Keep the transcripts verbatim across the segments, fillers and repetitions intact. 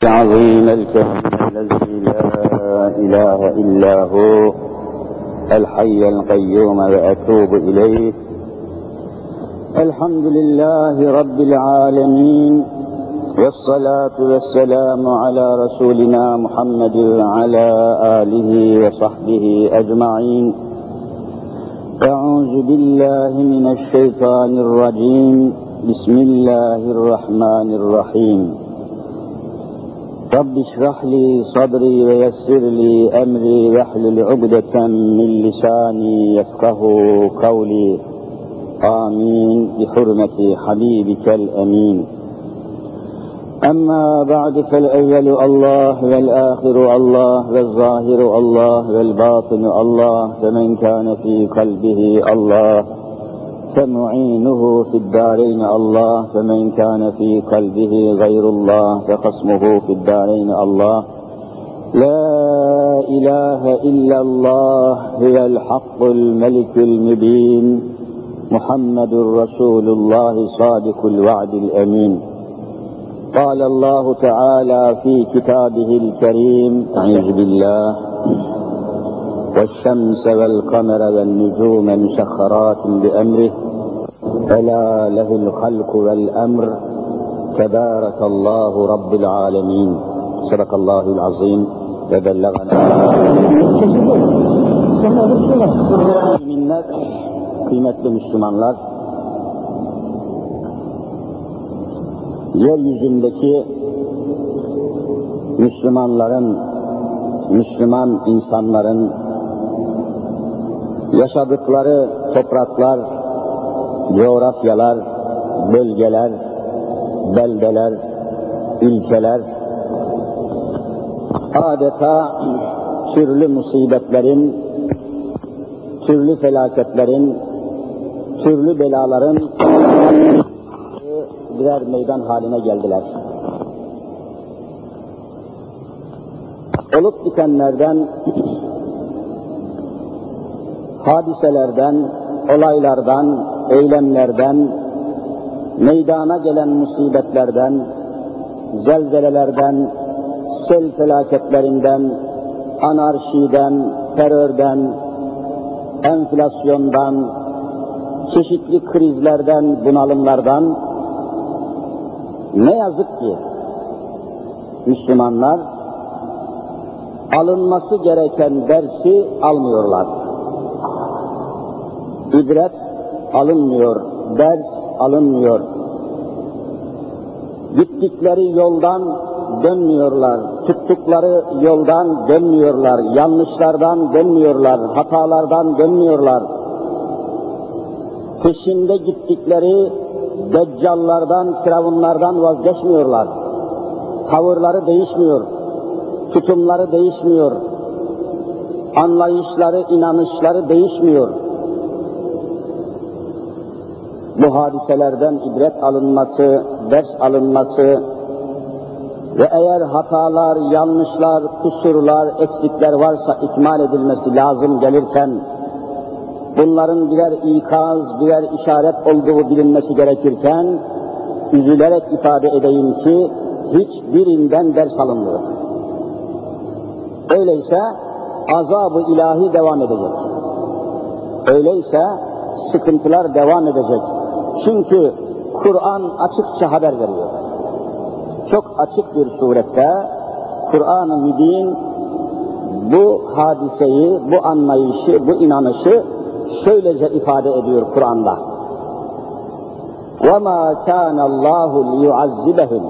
العظيم الكريم الذي لا إله إلا هو الحي القيوم وأتوب إليه. الحمد لله رب العالمين، والصلاة والسلام على رسولنا محمد وعلى آله وصحبه أجمعين. أعوذ بالله من الشيطان الرجيم. بسم الله الرحمن الرحيم. رب اشرح لي صدري ويسر لي أمري واحلل عقدة من لساني يفقه قولي. آمين بحرمة حبيبك الأمين. أما بعد، فالأول الله والآخر الله والظاهر الله والباطن الله، فمن كان في قلبه الله فمعينه في الدارين الله، فمن كان في قلبه غير الله فخصمه في الدارين الله. لا إله إلا الله هو الحق الملك المبين، محمد رسول الله صادق الوعد الأمين. قال الله تعالى في كتابه الكريم: أعوذ بالله والشمس والقمر والنجوم مسخرات بأمره ألا له الخلق والأمر تبارك الله رب العالمين. صدق الله العظيم وبلغنا. Minnet, kıymetli Müslümanlar, yeryüzündeki Müslümanların, Müslüman insanların yaşadıkları topraklar, coğrafyalar, bölgeler, beldeler, ülkeler adeta türlü musibetlerin, türlü felaketlerin, türlü belaların birer meydan haline geldiler. Olup bitenlerden, hadiselerden, olaylardan, eylemlerden, meydana gelen musibetlerden, zelzelelerden, sel felaketlerinden, anarşiden, terörden, enflasyondan, çeşitli krizlerden, bunalımlardan ne yazık ki Müslümanlar alınması gereken dersi almıyorlar. İbret alınmıyor, ders alınmıyor. Gittikleri yoldan dönmüyorlar, tuttukları yoldan dönmüyorlar, yanlışlardan dönmüyorlar, hatalardan dönmüyorlar. Peşinde gittikleri deccallardan, firavunlardan vazgeçmiyorlar. Tavırları değişmiyor, tutumları değişmiyor, anlayışları, inanışları değişmiyor. Bu hadiselerden ibret alınması, ders alınması ve eğer hatalar, yanlışlar, kusurlar, eksikler varsa ikmal edilmesi lazım gelirken, bunların birer ikaz, birer işaret olduğu bilinmesi gerekirken, üzülerek ifade edeyim ki hiçbirinden ders alınmıyor. Öyleyse azab-ı ilahi devam edecek. Öyleyse sıkıntılar devam edecek. Çünkü Kur'an açıkça haber veriyor. Çok açık bir surette Kur'an-ı Mübin bu hadiseyi, bu anlayışı, bu inanışı şöylece ifade ediyor Kur'an'da. وَمَا كَانَ اللّٰهُ لِيُعَذِّبَهُمْ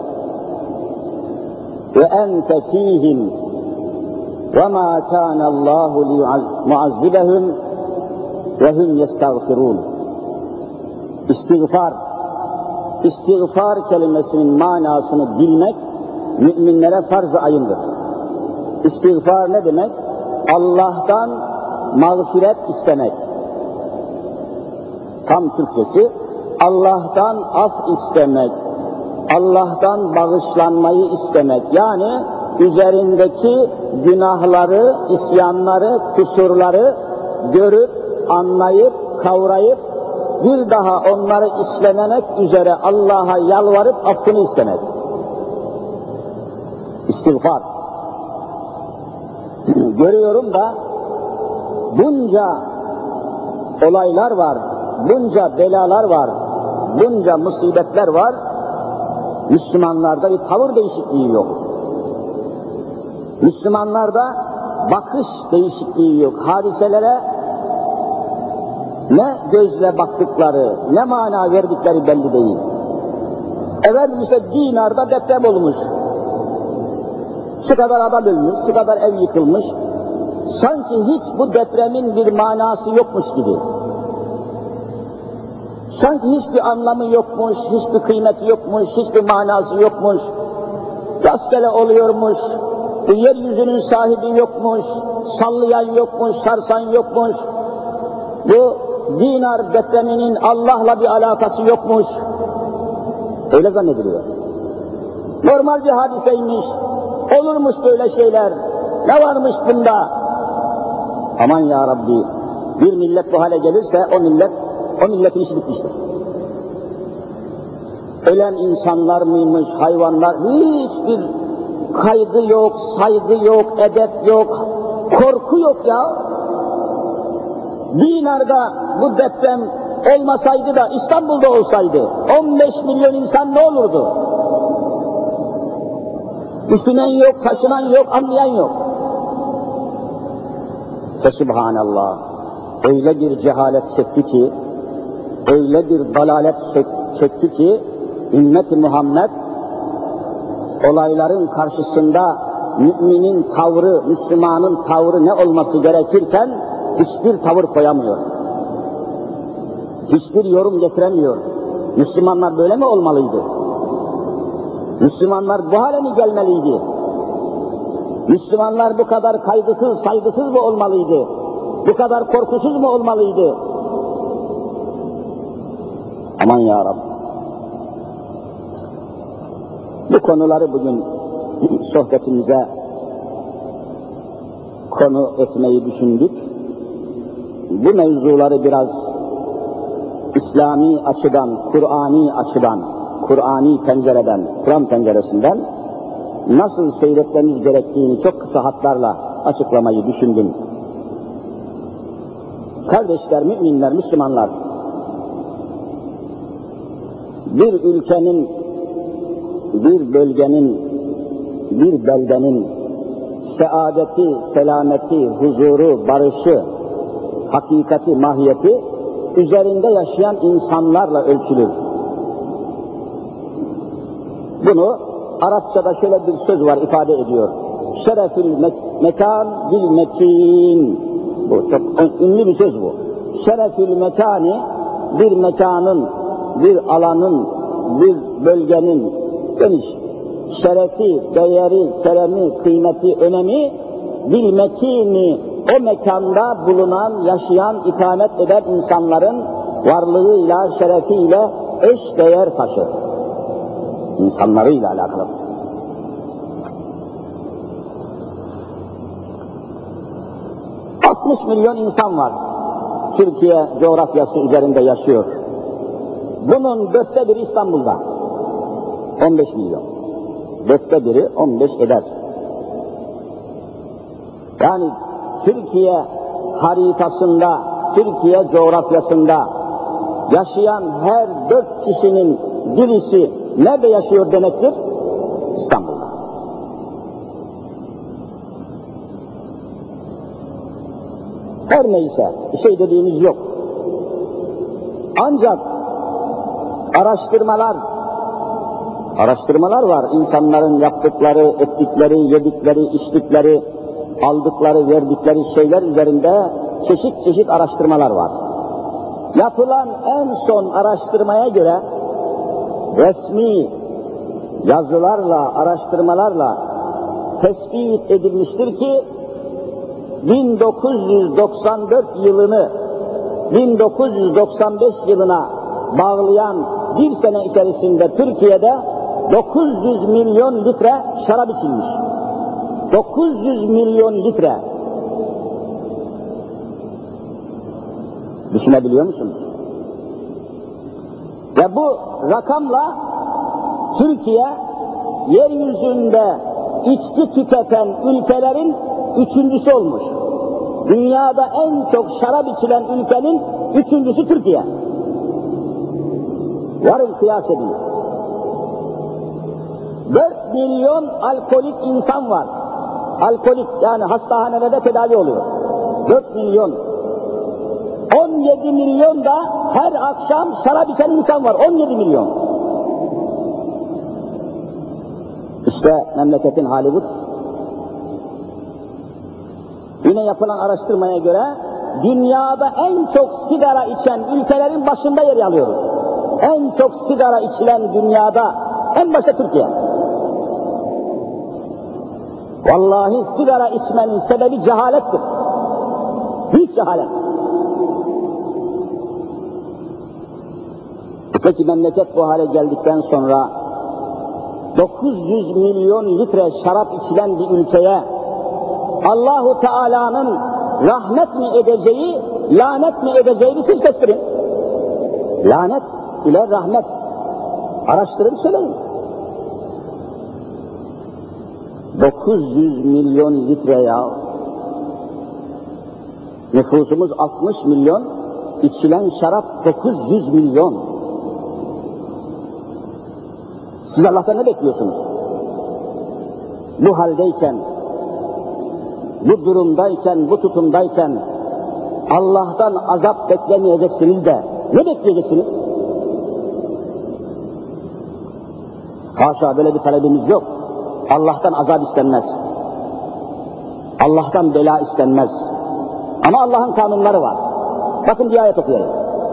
وَاَنْتَ ف۪يهِمْ وَمَا كَانَ اللّٰهُ لِيُعَذِّبَهُمْ وَهُمْ يَسْتَغْفِرُونَ. İstiğfar, istiğfar kelimesinin manasını bilmek müminlere farz-ı ayındır. İstiğfar ne demek? Allah'tan mağfiret istemek. Tam Türkçesi Allah'tan af istemek, Allah'tan bağışlanmayı istemek. Yani üzerindeki günahları, isyanları, kusurları görüp, anlayıp, kavrayıp bir daha onları işlememek üzere Allah'a yalvarıp affını istemek. İstiğfar. Görüyorum da bunca olaylar var, bunca belalar var, bunca musibetler var, Müslümanlarda bir tavır değişikliği yok. Müslümanlarda bakış değişikliği yok. Hadiselere ne gözle baktıkları, ne mana verdikleri belli değil. Efendim işte Dinar'da deprem olmuş. Şu kadar adam ölmüş, şu kadar ev yıkılmış. Sanki hiç bu depremin bir manası yokmuş gibi. Sanki hiçbir anlamı yokmuş, hiçbir kıymeti yokmuş, hiçbir manası yokmuş. Rastgele oluyormuş, yeryüzünün sahibi yokmuş, sallayan yokmuş, sarsan yokmuş. Bu Dinar depreminin Allah'la bir alakası yokmuş. Öyle zannediliyor. Normal bir hadiseymiş, olurmuş böyle şeyler, ne varmış bunda? Aman ya Rabbi, bir millet bu hale gelirse o millet, o milletin işi bitmiştir. Ölen insanlar mıymış, hayvanlar, hiçbir kaygı yok, saygı yok, edep yok, korku yok ya. Dinar'da bu deprem olmasaydı da İstanbul'da olsaydı on beş milyon insan ne olurdu? Düşünen yok, taşınan yok, anlayan yok. Fesubhanallah, öyle bir cehalet çekti ki, öyle bir dalalet çekti ki, ümmet-i Muhammed olayların karşısında müminin tavrı, Müslümanın tavrı ne olması gerekirken hiçbir tavır koyamıyor. Hiçbir yorum getiremiyor. Müslümanlar böyle mi olmalıydı? Müslümanlar bu hale mi gelmeliydi? Müslümanlar bu kadar kaygısız, saygısız mı olmalıydı? Bu kadar korkusuz mu olmalıydı? Aman ya Rabbi. Bu konuları bugün sohbetimize konu etmeyi düşündük. Bu mevzuları biraz İslami açıdan, Kur'ani açıdan, Kur'ani pencereden, Kur'an penceresinden nasıl seyretmemiz gerektiğini çok kısa hatlarla açıklamayı düşündüm. Kardeşler, müminler, Müslümanlar, bir ülkenin, bir bölgenin, bir beldenin saadeti, selameti, huzuru, barışı, hakikati, mahiyeti üzerinde yaşayan insanlarla ölçülür. Bunu Arapçada şöyle bir söz var, ifade ediyor. Şerefül mekan bil mekin. Bu çok ünlü bir söz bu. Şerefül mekani, bir mekanın, bir alanın, bir bölgenin geniş şerefi, değeri, keremi, kıymeti, önemi bil mekini, o mekanda bulunan, yaşayan, ikamet eden insanların varlığıyla, şerefiyle eş değer taşır. İnsanlarıyla alakalı. altmış milyon insan var. Türkiye coğrafyası üzerinde yaşıyor. Bunun dörtte biri İstanbul'da. on beş milyon. Dörtte biri on beş eder. Yani Türkiye haritasında, Türkiye coğrafyasında yaşayan her dört kişinin birisi nerede yaşıyor demektir? İstanbul'da. Her neyse, bir şey dediğimiz yok. Ancak araştırmalar, araştırmalar var. İnsanların yaptıkları, ettikleri, yedikleri, içtikleri, aldıkları, verdikleri şeyler üzerinde çeşit çeşit araştırmalar var. Yapılan en son araştırmaya göre resmi yazılarla, araştırmalarla tespit edilmiştir ki bin dokuz yüz doksan dört yılını bin dokuz yüz doksan beş yılına bağlayan bir sene içerisinde Türkiye'de dokuz yüz milyon litre şarap içilmiş. dokuz yüz milyon litre. Düşünebiliyor musunuz? Ve bu rakamla Türkiye yeryüzünde içki tüketen ülkelerin üçüncüsü olmuş. Dünyada en çok şarap içilen ülkenin üçüncüsü Türkiye. Yarın kıyas edin. Dört milyon alkolik insan var. Alkolik yani hastahanelerde tedavi oluyor. Dört milyon. On yedi milyon da her akşam şarap içen insan var. On yedi milyon. İşte memleketin hali bu. Yine yapılan araştırmaya göre dünyada en çok sigara içen ülkelerin başında yer alıyoruz. En çok sigara içilen dünyada en başta Türkiye. Vallahi sigara içmenin sebebi cehalettir. Büyük cehalet. Peki memleket bu hale geldikten sonra dokuz yüz milyon litre şarap içilen bir ülkeye Allahu Teala'nın rahmet mi edeceği, lanet mi edeceğini siz kestirin. Lanet ile rahmet. Araştırın söyleyin. dokuz yüz milyon litre ya. Nüfusumuz altmış milyon, içilen şarap dokuz yüz milyon. Siz Allah'tan ne bekliyorsunuz? Bu haldeyken, bu durumdayken, bu tutumdayken Allah'tan azap beklemeyeceksiniz de ne bekleyeceksiniz? Haşa, böyle bir talebimiz yok. Allah'tan azap istenmez. Allah'tan bela istenmez. Ama Allah'ın kanunları var. Bakın bir ayet okuyayım.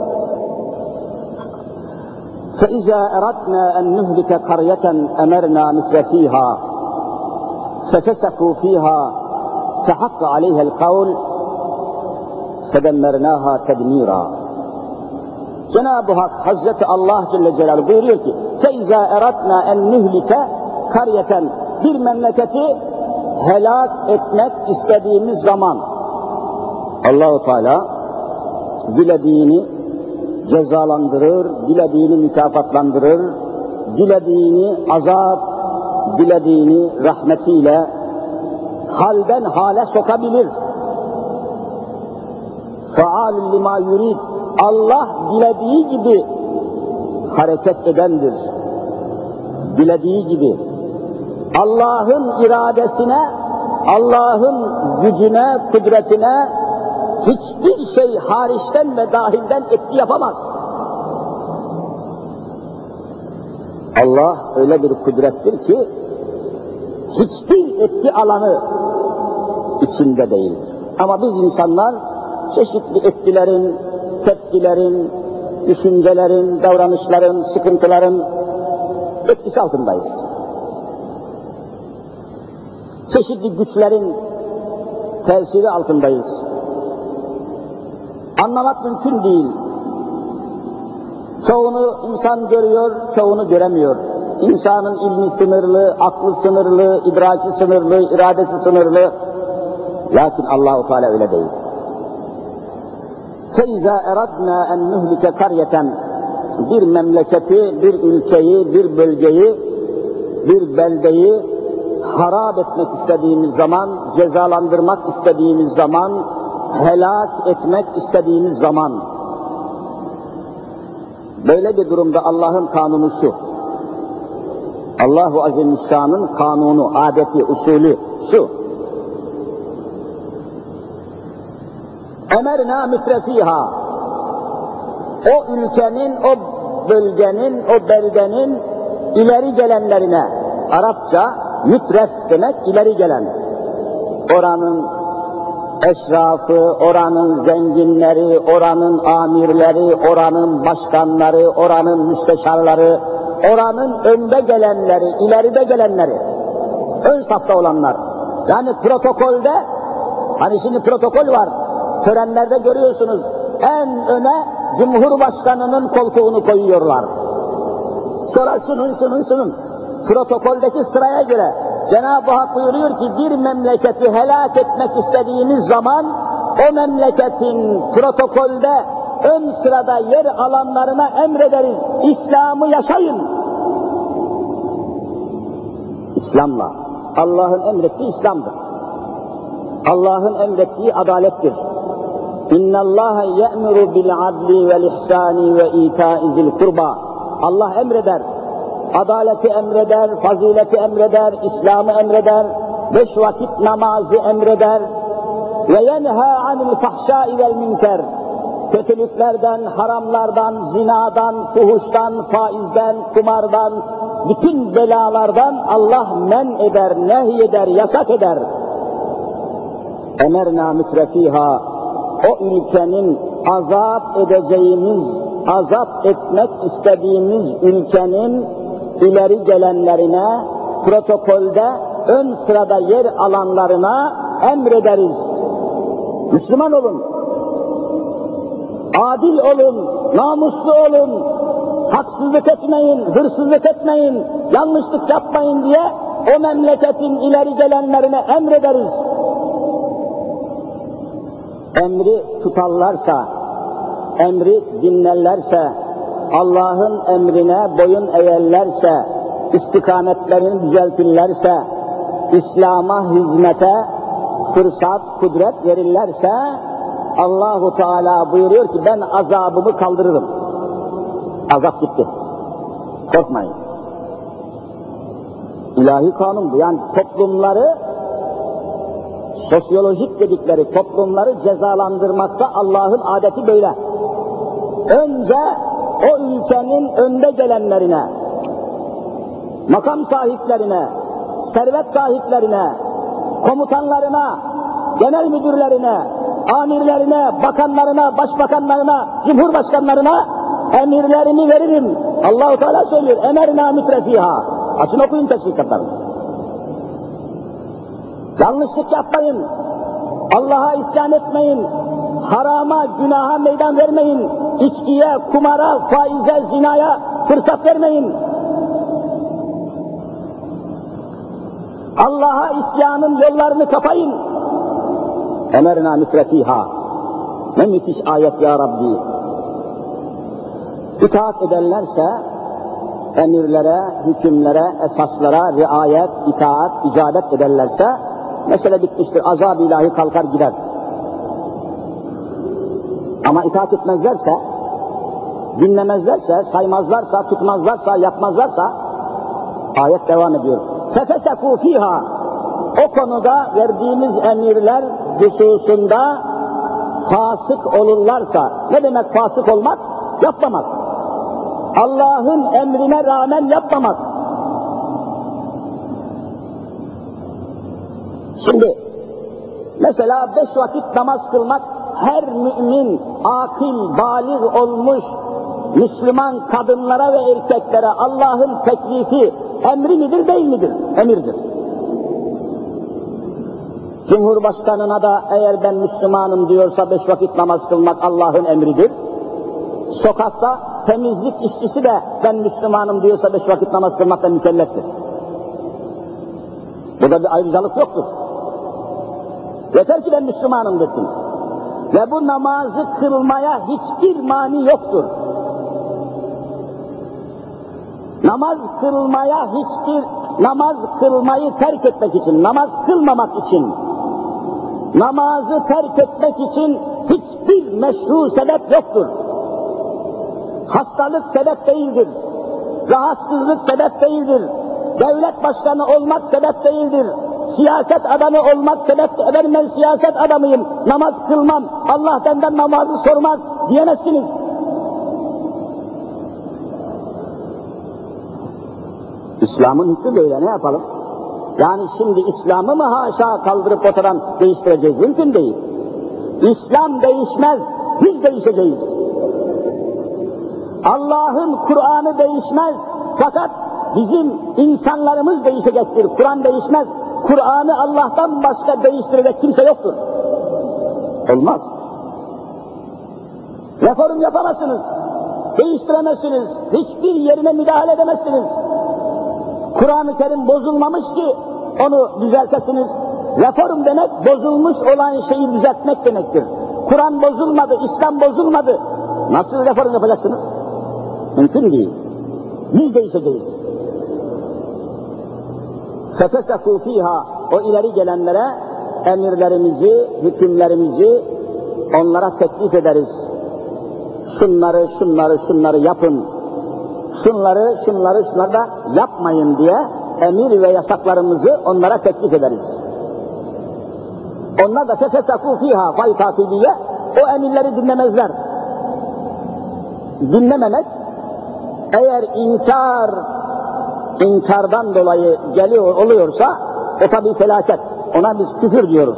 فَإِذَا أَرَدْنَا أَنْ نُهْلِكَ قَرْيَةً أَمَرْنَا مِثْلَ فِيهَا فَفَسَقُوا فِيهَا فَحَقَّ عَلَيْهَا الْقَوْلِ فَدَمَّرْنَاهَا تَدْمِيرًا. Cenab-ı Hak Hazreti Allah Celle Celaluhu buyuruyor ki فَإِذَا أَرَدْنَا أَنْ نُهْلِكَ قَرْيَةً bir memleketi helak etmek istediğimiz zaman Allah-u Teala dilediğini cezalandırır, dilediğini mükafatlandırır, dilediğini azap, dilediğini rahmetiyle halden hale sokabilir. فَعَالٍ لِمَا يُرِيدٍ. Allah dilediği gibi hareket edendir. Dilediği gibi. Allah'ın iradesine, Allah'ın gücüne, kudretine hiçbir şey hariçten ve dahilden etki yapamaz. Allah öyle bir kudrettir ki hiçbir etki alanı içinde değil. Ama biz insanlar çeşitli etkilerin, tepkilerin, düşüncelerin, davranışların, sıkıntıların etkisi altındayız. Çeşitli güçlerin tesiri altındayız. Anlamak mümkün değil. Çoğunu insan görüyor, çoğunu göremiyor. İnsanın ilmi sınırlı, aklı sınırlı, idraki sınırlı, iradesi sınırlı. Lakin Allah-u Teala öyle değil. فَاِذَا اَرَدْنَا اَنْ نُهْلِكَ قَرْيَةً bir memleketi, bir ülkeyi, bir bölgeyi, bir beldeyi harap etmek istediğimiz zaman, cezalandırmak istediğimiz zaman, helak etmek istediğimiz zaman, böyle bir durumda Allah'ın kanunu şu, Allah-u Azimüşşan'ın kanunu, adeti, usulü şu, emerna mütrefiha, o ülkenin, o bölgenin, o beldenin ileri gelenlerine, Arapça mütref demek ileri gelen, oranın eşrafı, oranın zenginleri, oranın amirleri, oranın başkanları, oranın müsteşarları, oranın önde gelenleri, ileride gelenleri, ön safta olanlar. Yani protokolde, hani şimdi protokol var, törenlerde görüyorsunuz, en öne Cumhurbaşkanı'nın koltuğunu koyuyorlar. Sonra şunun, şunun, şunun. Protokoldeki sıraya göre Cenab-ı Hak buyuruyor ki bir memleketi helak etmek istediğimiz zaman o memleketin protokolde ön sırada yer alanlarına emrederiz. İslam'ı yaşayın. İslam'la, Allah'ın emrettiği İslam'dır. Allah'ın emrettiği adalettir. İnna Allaha ye'muru bil adli vel ihsani ve ita'i zil kurba. Allah emreder, adaleti emreder, fazileti emreder, İslam'ı emreder, beş vakit namazı emreder ve yenha anil fahşai vel münker. Kötülüklerden, haramlardan, zinadan, fuhuştan, faizden, kumardan, bütün belalardan Allah men eder, nehyeder, yasak eder. Emerna mütrefiha, o ülkenin azap edeceğimiz, azap etmek istediğimiz ülkenin ileri gelenlerine, protokolde ön sırada yer alanlarına emrederiz. Müslüman olun, adil olun, namuslu olun, haksızlık etmeyin, hırsızlık etmeyin, yanlışlık yapmayın diye o memleketin ileri gelenlerine emrederiz. Emri tutarlarsa, emri dinlerlerse, Allah'ın emrine boyun eğerlerse, istikametlerini düzeltirlerse, İslam'a hizmete fırsat, kudret verirlerse, Allahu Teala buyuruyor ki ben azabımı kaldırırım. Azap gitti. Korkmayın. İlahi kanun bu. Yani toplumları, sosyolojik dedikleri toplumları cezalandırmakta Allah'ın adeti böyle. Önce o ülkenin önde gelenlerine, makam sahiplerine, servet sahiplerine, komutanlarına, genel müdürlerine, amirlerine, bakanlarına, başbakanlarına, cumhurbaşkanlarına emirlerimi veririm. Allah-u Teala söylüyor, emerna mütrefiha. Açın okuyun tefsir kitaplarını. Yanlışlık yapmayın, Allah'a isyan etmeyin, harama, günaha meydan vermeyin, içkiye, kumara, faize, zinaya fırsat vermeyin. Allah'a isyanın yollarını kapayın. Emerna mütrefiha. Ne müthiş ayet ya Rabbi. İtaat ederlerse, emirlere, hükümlere, esaslara riayet, itaat, icabet ederlerse, mesele bitmiştir, azab-ı ilahi kalkar gider. Ama itaat etmezlerse, dinlemezlerse, saymazlarsa, tutmazlarsa, yapmazlarsa, ayet devam ediyor. فَفَسَكُوا ف۪يهَا. O konuda verdiğimiz emirler hususunda fasık olurlarsa, ne demek fasık olmak? Yapmamak. Allah'ın emrine rağmen yapmamak. Şimdi, mesela beş vakit namaz kılmak, her mümin, akıl, bâlig olmuş Müslüman kadınlara ve erkeklere Allah'ın teklifi, emri midir değil midir? Emirdir. Cumhurbaşkanına da eğer ben Müslümanım diyorsa beş vakit namaz kılmak Allah'ın emridir. Sokakta temizlik işçisi de ben Müslümanım diyorsa beş vakit namaz kılmakla mükelleftir. Burada bir ayrıcalık yoktur. Yeter ki ben Müslümanım desin. Ve bu namazı kılmaya hiçbir mani yoktur. Namaz kılmaya hiçbir, namaz kılmayı terk etmek için, namaz kılmamak için, namazı terk etmek için hiçbir meşru sebep yoktur. Hastalık sebep değildir, rahatsızlık sebep değildir, devlet başkanı olmak sebep değildir, siyaset adamı olmak sebep değildir. Ben siyaset adamıyım, namaz kılmam, Allah benden namazı sormaz diyemezsiniz. İslam'ın hükmü böyle, ne yapalım? Yani şimdi İslam'ı mı haşa kaldırıp ortadan değiştireceğiz? Mümkün değil. İslam değişmez, biz değişeceğiz. Allah'ın Kur'an'ı değişmez, fakat bizim insanlarımız değişecektir. Kur'an değişmez. Kur'an'ı Allah'tan başka değiştirecek kimse yoktur. Olmaz. Reform yapamazsınız, değiştiremezsiniz, hiçbir yerine müdahale edemezsiniz. Kur'an-ı Kerim bozulmamış ki onu düzeltesiniz. Reform demek bozulmuş olan şeyi düzeltmek demektir. Kur'an bozulmadı, İslam bozulmadı. Nasıl reform yapacaksınız? Mümkün değil. Biz değişeceğiz. فَفَسَقُوا ف۪يهَا O ileri gelenlere emirlerimizi, hükümlerimizi onlara teklif ederiz. Şunları, şunları, şunları yapın. Şunları, şunları, şunları da yapmayın diye emir ve yasaklarımızı onlara teklif ederiz. Onlar da fefesakû fîhâ fay takiliye o emirleri dinlemezler. Dinlememek eğer inkar, inkardan dolayı geliyor oluyorsa o tabii felaket. Ona biz küfür diyoruz.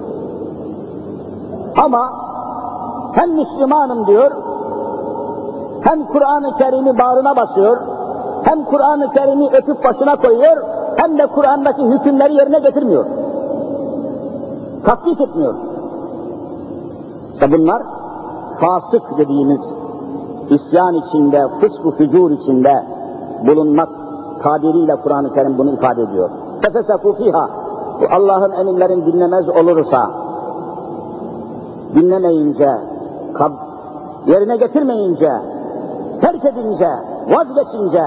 Ama hem Müslümanım diyor, hem Kur'an-ı Kerim'i bağrına basıyor, hem Kur'an-ı Kerim'i öpüp başına koyuyor, hem de Kur'an'daki hükümleri yerine getirmiyor. Tatbik etmiyor. İşte bunlar fasık dediğimiz isyan içinde, fısk-ı fücur içinde bulunmak tabiriyle Kur'an-ı Kerim bunu ifade ediyor. Fefesakû fîhâ Allah'ın emirlerini dinlemez olursa, dinlemeyince, yerine getirmeyince, terk edince, vazgeçince,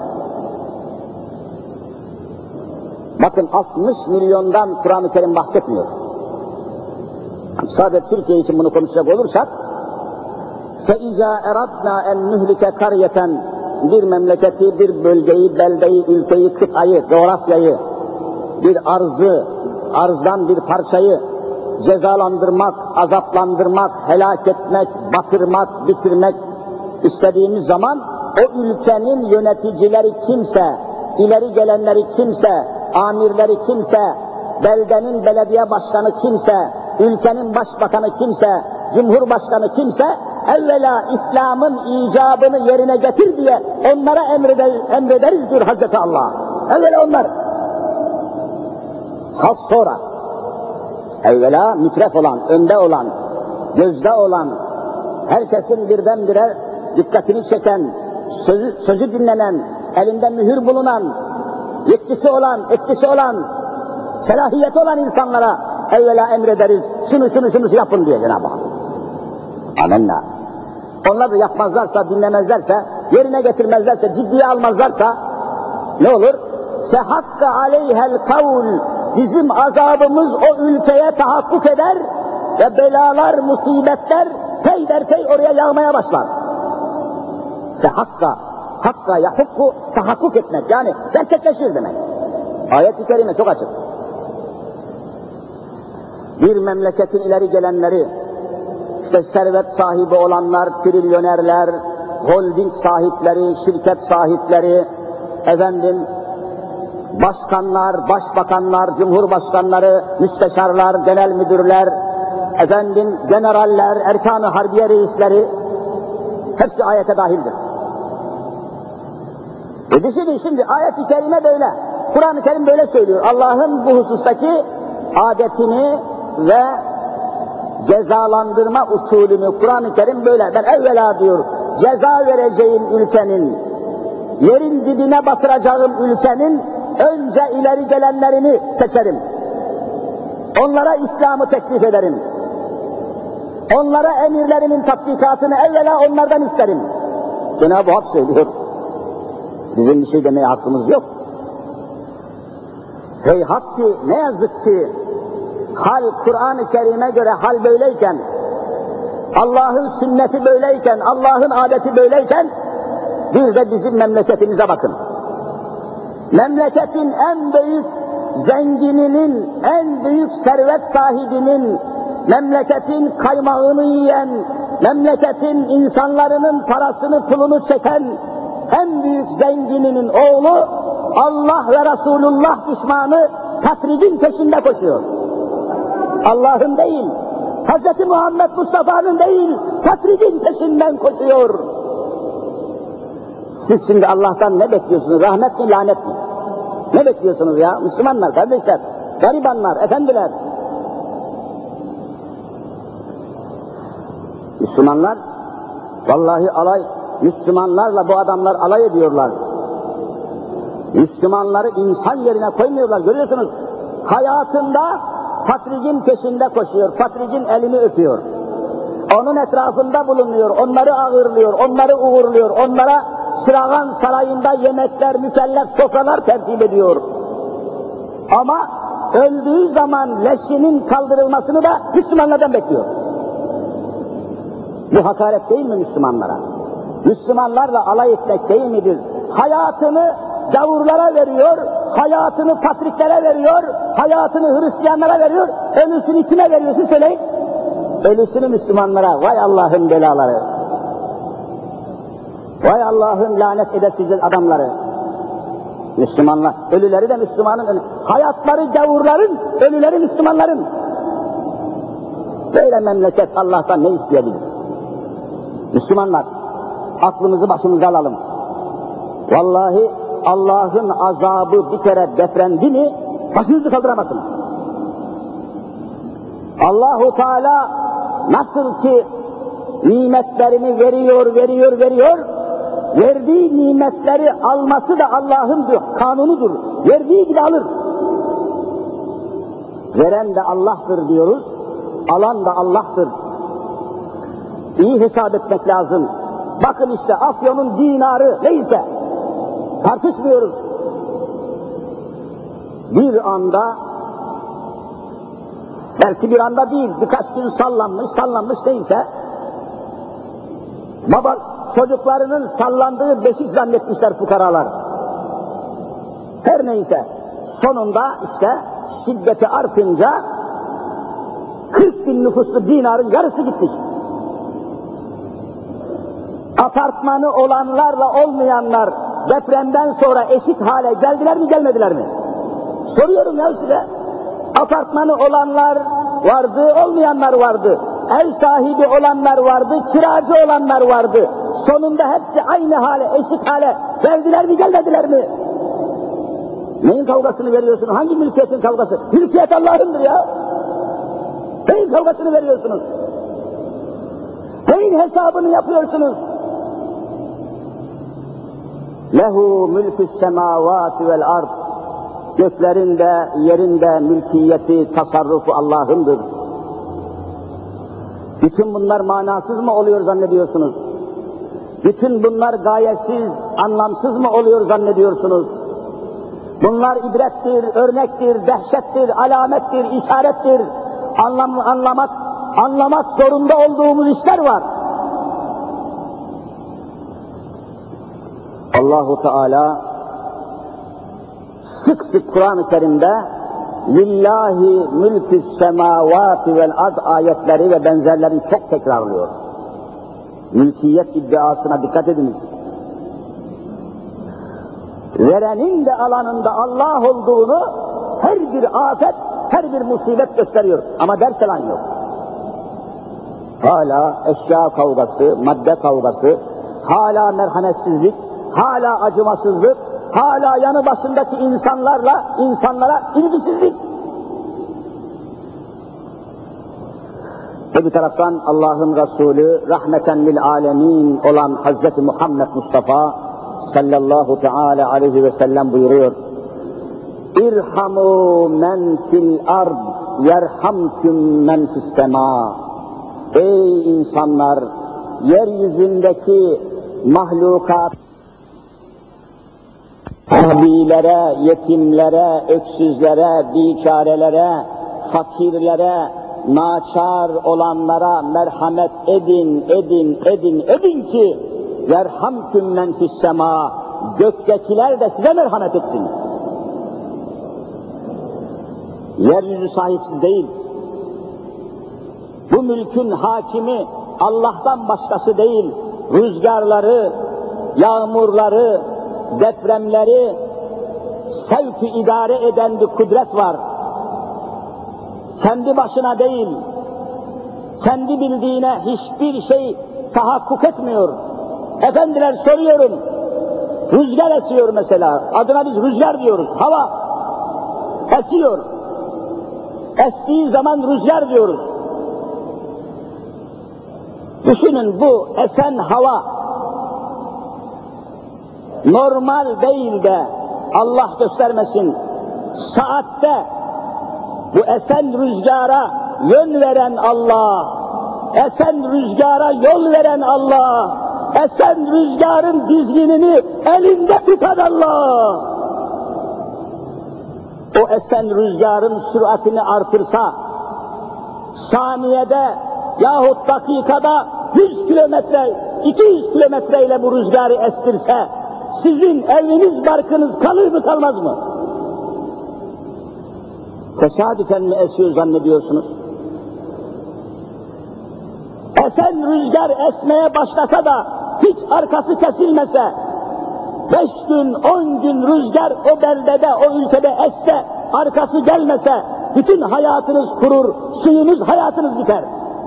bakın altmış milyondan Kur'an-ı Kerim bahsetmiyor. Sadece Türkiye için bunu konuşacak olursak, فَاِذَا اَرَدْنَا اَنْ نُهْلِكَ قَرْيَةً Bir memleketi, bir bölgeyi, beldeyi, ülkeyi, kıtayı, coğrafyayı, bir arzı, arzdan bir parçayı cezalandırmak, azaplandırmak, helak etmek, batırmak, bitirmek istediğimiz zaman o ülkenin yöneticileri kimse, ileri gelenleri kimse, amirleri kimse, beldenin belediye başkanı kimse, ülkenin başbakanı kimse, cumhurbaşkanı kimse, evvela İslam'ın icabını yerine getir diye onlara emreder, emrederiz diyor Hazreti Allah. Evvela onlar. Halk sonra. Evvela mütref olan, önde olan, gözde olan, herkesin birdenbire dikkatini çeken, sözü, sözü dinlenen, elinde mühür bulunan, yetkisi olan, etkisi olan, selahiyeti olan insanlara evvela emrederiz, şunu şunu şunu yapın diye Cenab-ı Hak. Amenna. Onlar da yapmazlarsa, dinlemezlerse, yerine getirmezlerse, ciddiye almazlarsa ne olur? فَحَقَّ عَلَيْهَا الْقَوْلِ Bizim azabımız o ülkeye tahakkuk eder ve belalar, musibetler peyderpey oraya yağmaya başlar. فَحَقَّ Hakka yahukku tahakkuk etmek, yani gerçekleşir demek. Ayet-i Kerime çok açık. Bir memleketin ileri gelenleri, işte servet sahibi olanlar, trilyonerler, holding sahipleri, şirket sahipleri, efendim, başkanlar, başbakanlar, cumhurbaşkanları, müsteşarlar, genel müdürler, efendim, generaller, erkan-ı harbiye reisleri, hepsi ayete dahildir. E düşünün şimdi, ayet-i kerime böyle, Kur'an-ı Kerim böyle söylüyor. Allah'ın bu husustaki adetini ve cezalandırma usulünü Kur'an-ı Kerim böyle. Ben evvela diyor, ceza vereceğim ülkenin, yerin dibine batıracağım ülkenin önce ileri gelenlerini seçerim. Onlara İslam'ı teklif ederim. Onlara emirlerimin tatbikatını evvela onlardan isterim. Cenab-ı Hak söylüyor. Bizim bir şey demeye hakkımız yok. Heyhat ki, ne yazık ki, hal Kur'an-ı Kerim'e göre hal böyleyken, Allah'ın sünneti böyleyken, Allah'ın adeti böyleyken, bir de bizim memleketimize bakın. Memleketin en büyük zengininin, en büyük servet sahibinin, memleketin kaymağını yiyen, memleketin insanların parasını, pulunu çeken en büyük zengininin oğlu, Allah ve Resulullah düşmanı tatribin peşinde koşuyor. Allah'ın değil, Hz. Muhammed Mustafa'nın değil, tatribin peşinden koşuyor. Siz şimdi Allah'tan ne bekliyorsunuz? Rahmet mi, lanet mi? Ne bekliyorsunuz ya? Müslümanlar, kardeşler, garibanlar, efendiler. Müslümanlar, vallahi alay, Müslümanlarla bu adamlar alay ediyorlar. Müslümanları insan yerine koymuyorlar, görüyorsunuz. Hayatında patricin peşinde koşuyor, patricin elini öpüyor. Onun etrafında bulunuyor, onları ağırlıyor, onları uğurluyor, onlara Çırağan sarayında yemekler, mükellef sofralar tertip ediyor. Ama öldüğü zaman leşinin kaldırılmasını da Müslümanlardan bekliyor. Bu hakaret değil mi Müslümanlara? Müslümanlarla alay etmek değil midir? Hayatını gavurlara veriyor, hayatını patriklere veriyor, hayatını Hristiyanlara veriyor, ölüsünü kime veriyor siz söyleyin? Ölüsünü Müslümanlara, vay Allah'ın belaları! Vay Allah'ın lanet edesiz adamları! Müslümanlar, ölüleri de Müslümanın, ölü. Hayatları gavurların, ölüleri Müslümanların. Böyle memleket Allah'tan ne isteyebilir? Müslümanlar, aklımızı başımıza alalım. Vallahi Allah'ın azabı bir kere depremdi mi, başınızı kaldıramazsınız. Allahu Teala nasıl ki nimetlerini veriyor, veriyor, veriyor, verdiği nimetleri alması da Allah'ın kanunudur. Verdiği gibi alır. Veren de Allah'tır diyoruz, alan da Allah'tır. İyi hesap etmek lazım. Bakın işte Afyon'un dinarı neyse, tartışmıyoruz. Bir anda, belki bir anda değil, birkaç gün sallanmış, sallanmış neyse, baba çocuklarının sallandığı beşik zannetmişler fukaralar. Her neyse, sonunda işte şiddeti artınca kırk bin nüfuslu dinarın yarısı gitmiş. Apartmanı olanlarla olmayanlar depremden sonra eşit hale geldiler mi gelmediler mi? Soruyorum ya size. Apartmanı olanlar vardı, olmayanlar vardı. Ev sahibi olanlar vardı, kiracı olanlar vardı. Sonunda hepsi aynı hale, eşit hale geldiler mi gelmediler mi? Neyin kavgasını veriyorsunuz? Hangi mülkiyetin kavgası? Mülkiyet Allah'ındır ya. Neyin kavgasını veriyorsunuz? Neyin hesabını yapıyorsunuz? Lehu mülkü's semavati vel ard. Göklerin de, yerin de mülkiyeti, tasarrufu Allah'ındır. Bütün bunlar manasız mı oluyor zannediyorsunuz? Bütün bunlar gayesiz, anlamsız mı oluyor zannediyorsunuz? Bunlar ibrettir, örnektir, dehşettir, alamettir, işarettir. Anlam, anlamak, anlamak zorunda olduğumuz işler var. Allahu Teala sık sık Kur'an-ı Kerim'de lillahi mülkü's semavati vel ard ayetleri ve benzerlerini çok tekrarlıyor. Mülkiyet iddiasına dikkat ediniz. Verenin de alanında Allah olduğunu her bir afet, her bir musibet gösteriyor. Ama ders alan yok. Hala eşya kavgası, madde kavgası, hala merhametsizlik, hala acımasızlık, hala yanı başındaki insanlarla, insanlara ilgisizlik. Ve bir taraftan Allah'ın Resulü, rahmeten lil alemin olan Hazreti Muhammed Mustafa sallallahu teala aleyhi ve sellem buyuruyor. İrhamu men fil ard, yerhamküm men fis sema. Ey insanlar, yeryüzündeki mahlukat, abilere, yetimlere, öksüzlere, biçarelere, fakirlere, naçar olanlara merhamet edin, edin, edin, edin ki yerhamküm men fis sema, göktekiler de size merhamet etsin. Yeryüzü sahipsiz değil. Bu mülkün hakimi Allah'tan başkası değil. Rüzgarları, yağmurları, depremleri sevk-i idare eden bir kudret var. Kendi başına değil, kendi bildiğine hiçbir şey tahakkuk etmiyor. Efendiler soruyorum, rüzgar esiyor mesela, adına biz rüzgar diyoruz, hava esiyor. Estiği zaman rüzgar diyoruz. Düşünün bu esen hava normal değil de Allah göstermesin saatte bu esen rüzgara yön veren Allah, esen rüzgara yol veren Allah, esen rüzgarın dizginini elinde tutan Allah. o esen rüzgarın süratini artırsa, saniyede yahut dakikada yüz kilometre, iki yüz kilometre ile bu rüzgarı estirse, sizin eviniz, barkınız kalır mı kalmaz mı? Tesadüfen mi esiyor zannediyorsunuz? Esen rüzgar esmeye başlasa da hiç arkası kesilmese, beş gün, on gün rüzgar o beldede, o ülkede esse, arkası gelmese, bütün hayatınız kurur, suyunuz, hayatınız biter.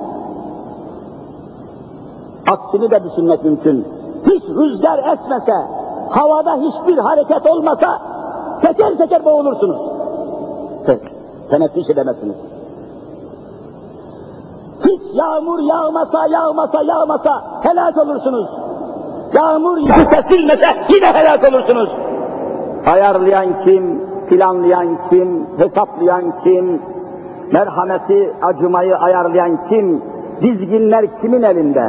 Aksini de düşünmek mümkün. Hiç rüzgar esmese, havada hiçbir hareket olmasa, teker teker boğulursunuz. Teneffüs edemezsiniz. Hiç yağmur yağmasa, yağmasa, yağmasa helak olursunuz. Yağmur yüzü kesilmese yine helak olursunuz. Ayarlayan kim, planlayan kim, hesaplayan kim, merhameti, acımayı ayarlayan kim, dizginler kimin elinde?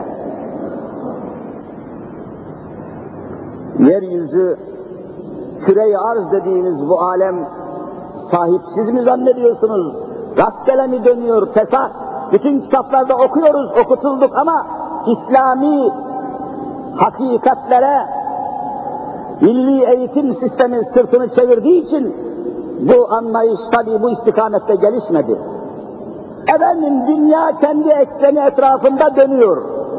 Yeryüzü, küre-i arz dediğimiz bu alem sahipsiz mi zannediyorsunuz? Rastgele mi dönüyor, fesat? Bütün kitaplarda okuyoruz, okutulduk ama İslami hakikatlere milli eğitim sistemi sırtını çevirdiği için bu anlayış tabii bu istikamette gelişmedi. Efendim dünya kendi ekseni etrafında dönüyor.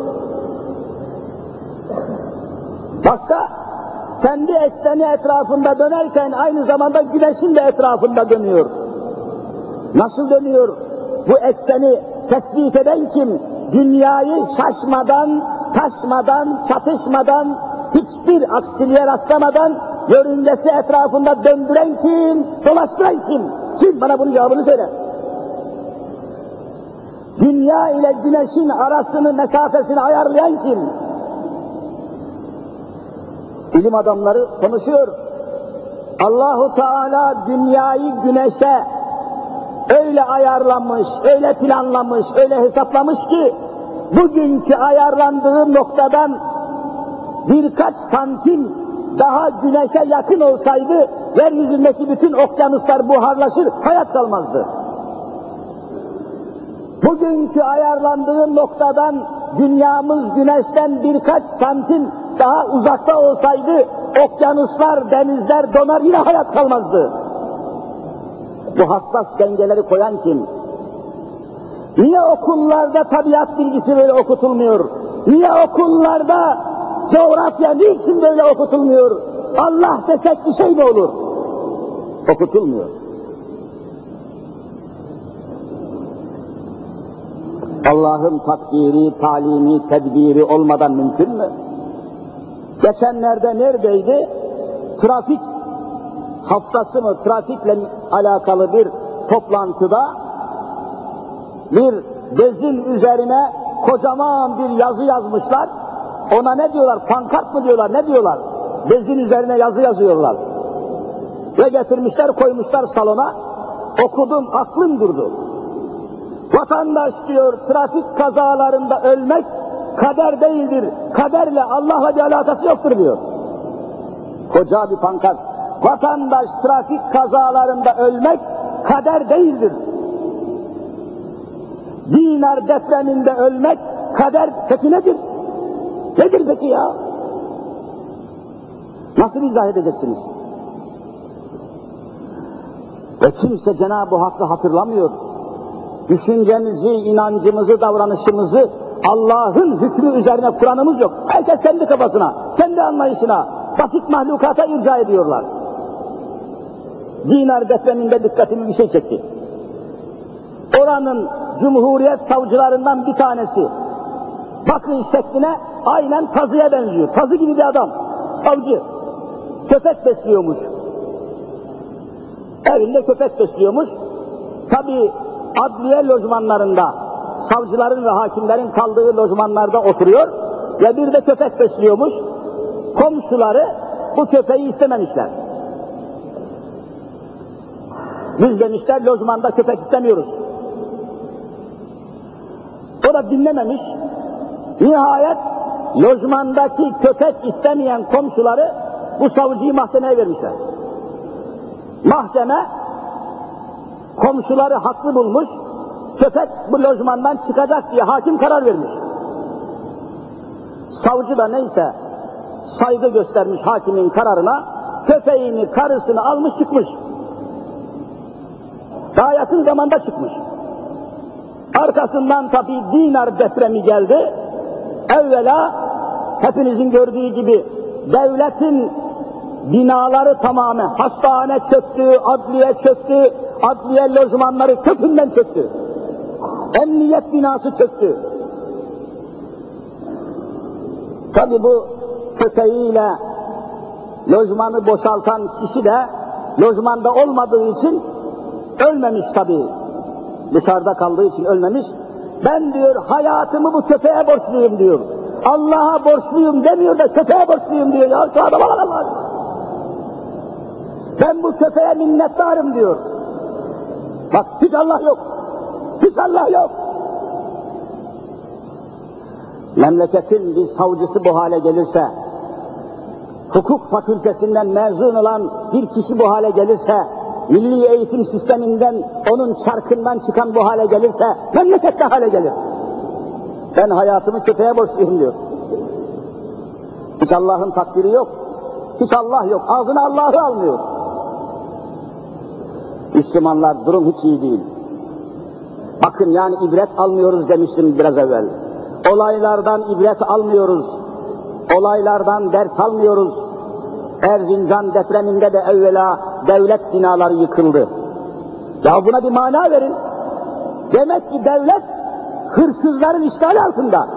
Başka, kendi ekseni etrafında dönerken aynı zamanda güneşin de etrafında dönüyor. Nasıl dönüyor? Bu ekseni tespit eden kim? Dünyayı şaşmadan, taşmadan, çatışmadan, hiçbir aksiliğe rastlamadan yörüngesi etrafında döndüren kim? Dolaştıran kim? Kim? Bana bunun cevabını söyle. Dünya ile güneşin arasını, mesafesini ayarlayan kim? İlim adamları konuşuyor. Allahu Teala dünyayı güneşe öyle ayarlamış, öyle planlamış, öyle hesaplamış ki bugünkü ayarlandığı noktadan birkaç santim daha güneşe yakın olsaydı yeryüzündeki bütün okyanuslar buharlaşır, hayat kalmazdı. Bugünkü ayarlandığı noktadan dünyamız güneşten birkaç santim daha uzakta olsaydı okyanuslar, denizler donar, yine hayat kalmazdı. Bu hassas dengeleri koyan kim? Niye okullarda tabiat bilgisi böyle okutulmuyor? Niye okullarda coğrafya niçin böyle okutulmuyor? Allah desek bir şey mi olur? Okutulmuyor. Allah'ın takdiri, talimi, tedbiri olmadan mümkün mü? Geçenlerde neredeydi? Trafik haftası mı, trafikle alakalı bir toplantıda bir bezin üzerine kocaman bir yazı yazmışlar. Ona ne diyorlar? Pankart mı diyorlar? Ne diyorlar? Bezin üzerine yazı yazıyorlar. Ve getirmişler, koymuşlar salona. Okudum, aklım durdu. Vatandaş diyor, trafik kazalarında ölmek kader değildir. Kaderle, Allah'la bir alakası yoktur diyor. Koca bir pankart. Vatandaş trafik kazalarında ölmek kader değildir. Dinar depreminde ölmek kader, peki nedir? Nedir peki ya? Nasıl izah edeceksiniz? Ve kimse Cenab-ı Hakk'ı hatırlamıyor. Düşüncemizi, inancımızı, davranışımızı Allah'ın hükmü üzerine Kur'an'ımız yok. Herkes kendi kafasına, kendi anlayışına, basit mahlukata irca ediyorlar. Dinar depreminde dikkatimi bir şey çekti. Oranın Cumhuriyet savcılarından bir tanesi, bakın şekline aynen tazıya benziyor. Tazı gibi bir adam, savcı. Köpek besliyormuş. Evinde köpek besliyormuş. Tabii adliye lojmanlarında, savcıların ve hakimlerin kaldığı lojmanlarda oturuyor ve bir de köpek besliyormuş. Komşuları bu köpeği istememişler. Biz demişler lojmanda köpek istemiyoruz. O da dinlememiş. Nihayet lojmandaki köpek istemeyen komşuları bu savcıyı mahkemeye vermişler. Mahkeme komşuları haklı bulmuş, köpek bu lojmandan çıkacak diye hakim karar vermiş. Savcı da neyse saygı göstermiş hakimin kararına, köpeğini, karısını almış çıkmış. Daha yakın zamanda çıkmış. Arkasından tabii Dinar depremi geldi. Evvela hepinizin gördüğü gibi devletin binaları tamamen, hastane çöktü, adliye çöktü, adliye lojmanları kökünden çöktü. Emniyet binası çöktü. Tabii bu köpeğiyle lojmanı boşaltan kişi de lojmanda olmadığı için ölmemiş tabii. Dışarıda kaldığı için ölmemiş. Ben diyor hayatımı bu köpeğe borçluyum diyor. Allah'a borçluyum demiyor da köpeğe borçluyum diyor. Ya şu adama bak Allah. Ben bu köpeğe minnettarım diyor. Bak hiç Allah yok. Hiç Allah yok. Memleketin bir savcısı bu hale gelirse, hukuk fakültesinden mezun olan bir kişi bu hale gelirse, milli eğitim sisteminden onun çarkından çıkan bu hale gelirse, memleket de hale gelir. Ben hayatımı köpeğe borçluyum diyor. Hiç Allah'ın takdiri yok. Hiç Allah yok. Ağzına Allah'ı almıyor. Müslümanlar durum hiç iyi değil. Bakın yani ibret almıyoruz demiştim biraz evvel. Olaylardan ibret almıyoruz. Olaylardan ders almıyoruz. Erzincan depreminde de evvela devlet binaları yıkıldı. Ya buna bir mana verin. Demek ki devlet hırsızların işgali altında.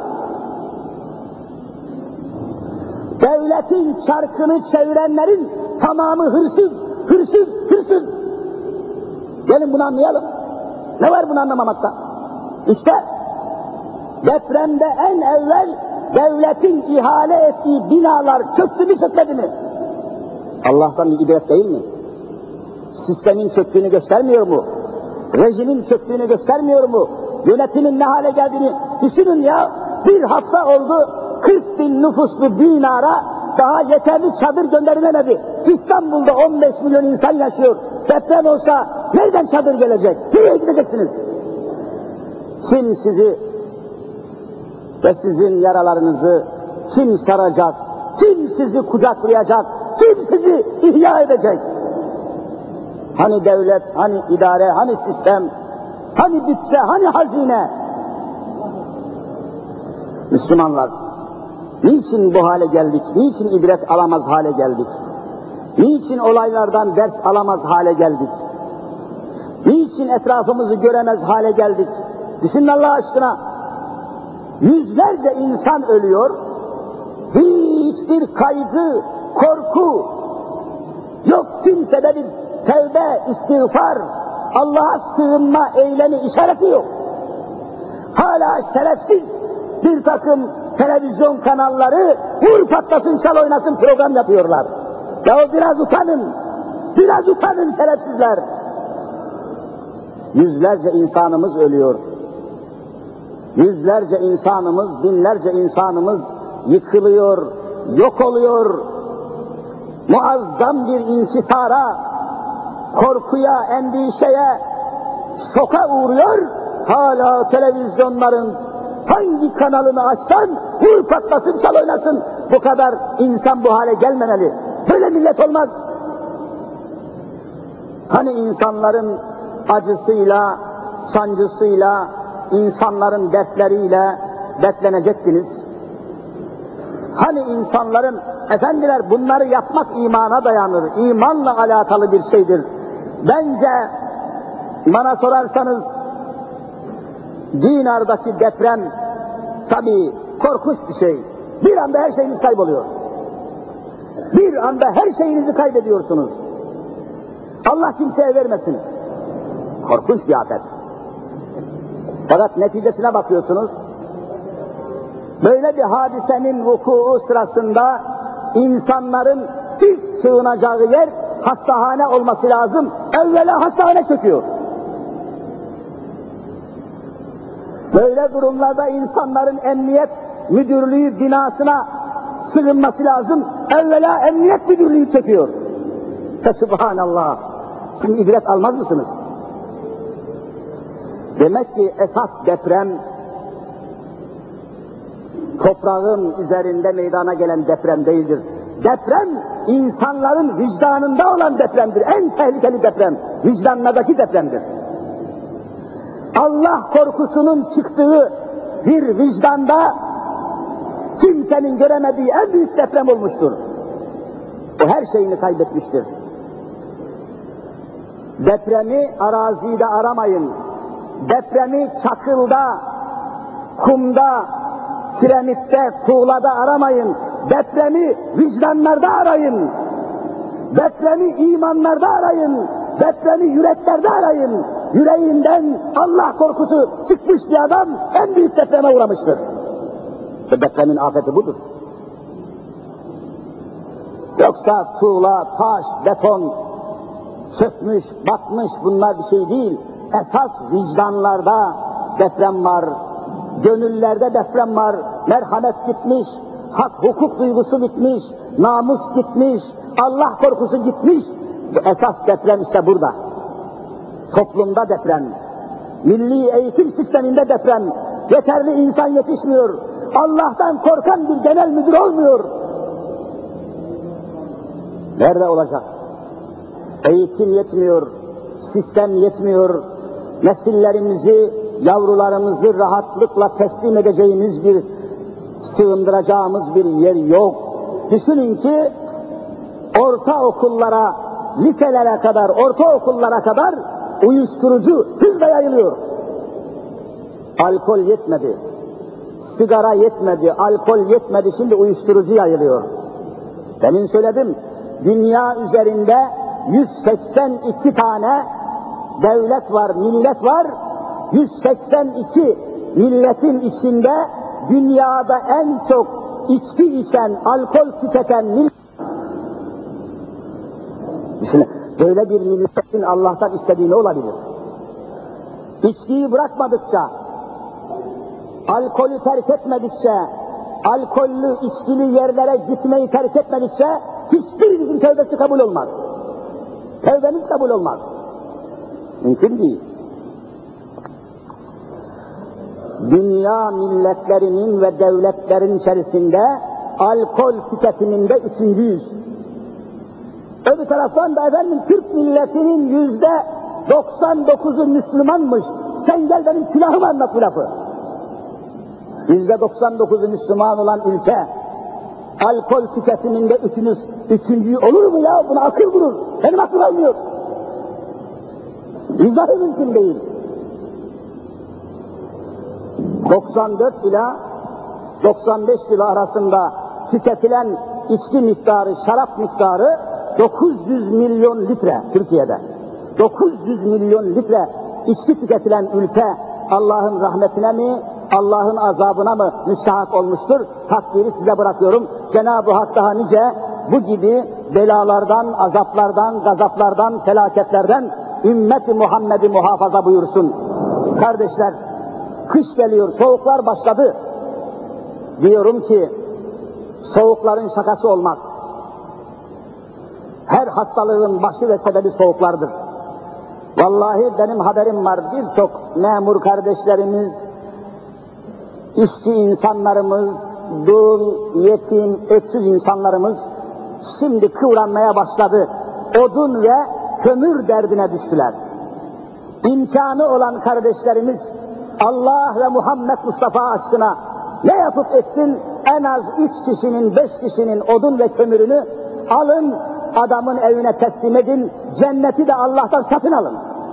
Devletin çarkını çevirenlerin tamamı hırsız, hırsız, hırsız. Gelin bunu anlayalım. Ne var bunu anlamamakta? İşte depremde en evvel devletin ihale ettiği binalar çöktü mü çökmedi mi? Allah'tan bir ibret değil mi? Sistemin çöktüğünü göstermiyor mu? Rejimin çöktüğünü göstermiyor mu? Yönetimin ne hale geldiğini düşünün ya. Bir hafta oldu kırk bin nüfuslu binara daha yeterli çadır gönderilemedi. İstanbul'da on beş milyon insan yaşıyor. Deprem olsa nereden çadır gelecek? Nereye gideceksiniz? Kim sizi ve sizin yaralarınızı kim saracak? Kim sizi kucaklayacak? Kim sizi ihya edecek? Hani devlet, hani idare, hani sistem, hani bütçe, hani hazine? Müslümanlar, niçin bu hale geldik? Niçin ibret alamaz hale geldik? Niçin olaylardan ders alamaz hale geldik? Niçin etrafımızı göremez hale geldik? Düşünün Allah aşkına. Yüzlerce insan ölüyor. Hiçbir kaygı, korku yok, kimsede bir tevbe, istiğfar, Allah'a sığınma eylemi, işareti yok. Hala şerefsiz bir takım televizyon kanalları vur patlasın, çal oynasın program yapıyorlar. Ya biraz utanın, biraz utanın şerefsizler. Yüzlerce insanımız ölüyor. Yüzlerce insanımız, binlerce insanımız yıkılıyor, yok oluyor. Muazzam bir inkisara, korkuya, endişeye, şoka uğruyor. Hala televizyonların hangi kanalını açsan vur patlasın, çal oynasın. Bu kadar insan bu hale gelmemeli. Böyle millet olmaz. Hani insanların acısıyla, sancısıyla, insanların dertleriyle dertlenecektiniz? Hani insanların, efendiler bunları yapmak imana dayanır, imanla alakalı bir şeydir. Bence bana sorarsanız Dinar'daki deprem tabii korkunç bir şey. Bir anda her şeyiniz kayboluyor. Bir anda her şeyinizi kaybediyorsunuz. Allah kimseye vermesin. Korkunç bir afet. Fakat neticesine bakıyorsunuz. Böyle bir hadisenin vuku sırasında insanların ilk sığınacağı yer hastahane olması lazım. Evvela hastahane çöküyor. Böyle durumlarda insanların emniyet müdürlüğü binasına sığınması lazım. Evvela emniyet müdürlüğü çöküyor. Fe subhanallah. Şimdi ibret almaz mısınız? Demek ki esas deprem, toprağın üzerinde meydana gelen deprem değildir. Deprem, insanların vicdanında olan depremdir. En tehlikeli deprem, vicdanlardaki depremdir. Allah korkusunun çıktığı bir vicdanda kimsenin göremediği en büyük deprem olmuştur. O her şeyini kaybetmiştir. Depremi arazide aramayın. Depremi çakılda, kumda, kiremitte, tuğlada aramayın. Depremi vicdanlarda arayın. Depremi imanlarda arayın. Depremi yüreklerde arayın. Yüreğinden Allah korkusu çıkmış bir adam en büyük depreme uğramıştır. İşte depremin afeti budur. Yoksa tuğla, taş, beton çökmüş, batmış, bunlar bir şey değil. Esas vicdanlarda deprem var, gönüllerde deprem var, merhamet gitmiş, hak hukuk duygusu gitmiş, namus gitmiş, Allah korkusu gitmiş. Esas deprem işte burada. Toplumda deprem, milli eğitim sisteminde deprem, yeterli insan yetişmiyor, Allah'tan korkan bir genel müdür olmuyor. Nerede olacak? Eğitim yetmiyor, sistem yetmiyor, nesillerimizi, yavrularımızı rahatlıkla teslim edeceğimiz bir, sığındıracağımız bir yer yok. Düşünün ki, ortaokullara, liselere kadar, ortaokullara kadar uyuşturucu hızla yayılıyor. Alkol yetmedi, sigara yetmedi, alkol yetmedi, şimdi uyuşturucu yayılıyor. Demin söyledim, dünya üzerinde yüz seksen iki tane devlet var, millet var. yüz seksen iki milletin içinde dünyada en çok içki içen, alkol tüketen millet. Şimdi böyle bir milletin Allah'tan istediği ne olabilir? İçkiyi bırakmadıkça, alkolü terk etmedikçe, alkollü, içkili yerlere gitmeyi terk etmedikçe hiçbirimizin tövbesi kabul olmaz. Tövbemiz kabul olmaz. Mümkün değil. Dünya milletlerinin ve devletlerin içerisinde alkol tüketiminde üçüncüyüz. Öbür taraftan da efendim Türk milletinin yüzde doksan dokuzu Müslümanmış. Sen gel benim külahımı anlat bu lafı. Yüzde doksan dokuzu Müslüman olan ülke alkol tüketiminde üçünüz, üçüncü olur mu ya? Buna akıl durur. Benim aklım almıyor. İzahı mümkün değil. doksan dört ila doksan beş yıl arasında tüketilen içki miktarı, şarap miktarı dokuz yüz milyon litre Türkiye'de. dokuz yüz milyon litre içki tüketilen ülke Allah'ın rahmetine mi, Allah'ın azabına mı müstahak olmuştur? Takdiri size bırakıyorum. Cenab-ı Hak daha nice bu gibi belalardan, azaplardan, gazaplardan, felaketlerden ümmet-i Muhammed'i muhafaza buyursun. Kardeşler, kış geliyor, soğuklar başladı. Diyorum ki, soğukların şakası olmaz. Her hastalığın başı ve sebebi soğuklardır. Vallahi benim haberim var, birçok memur kardeşlerimiz, işçi insanlarımız, dul, yetim, öksüz insanlarımız şimdi kıvranmaya başladı. Odun ve kömür derdine düştüler. İmkanı olan kardeşlerimiz Allah ve Muhammed Mustafa aşkına ne yapıp etsin en az üç kişinin, beş kişinin odun ve kömürünü alın, adamın evine teslim edin, cenneti de Allah'tan satın alın.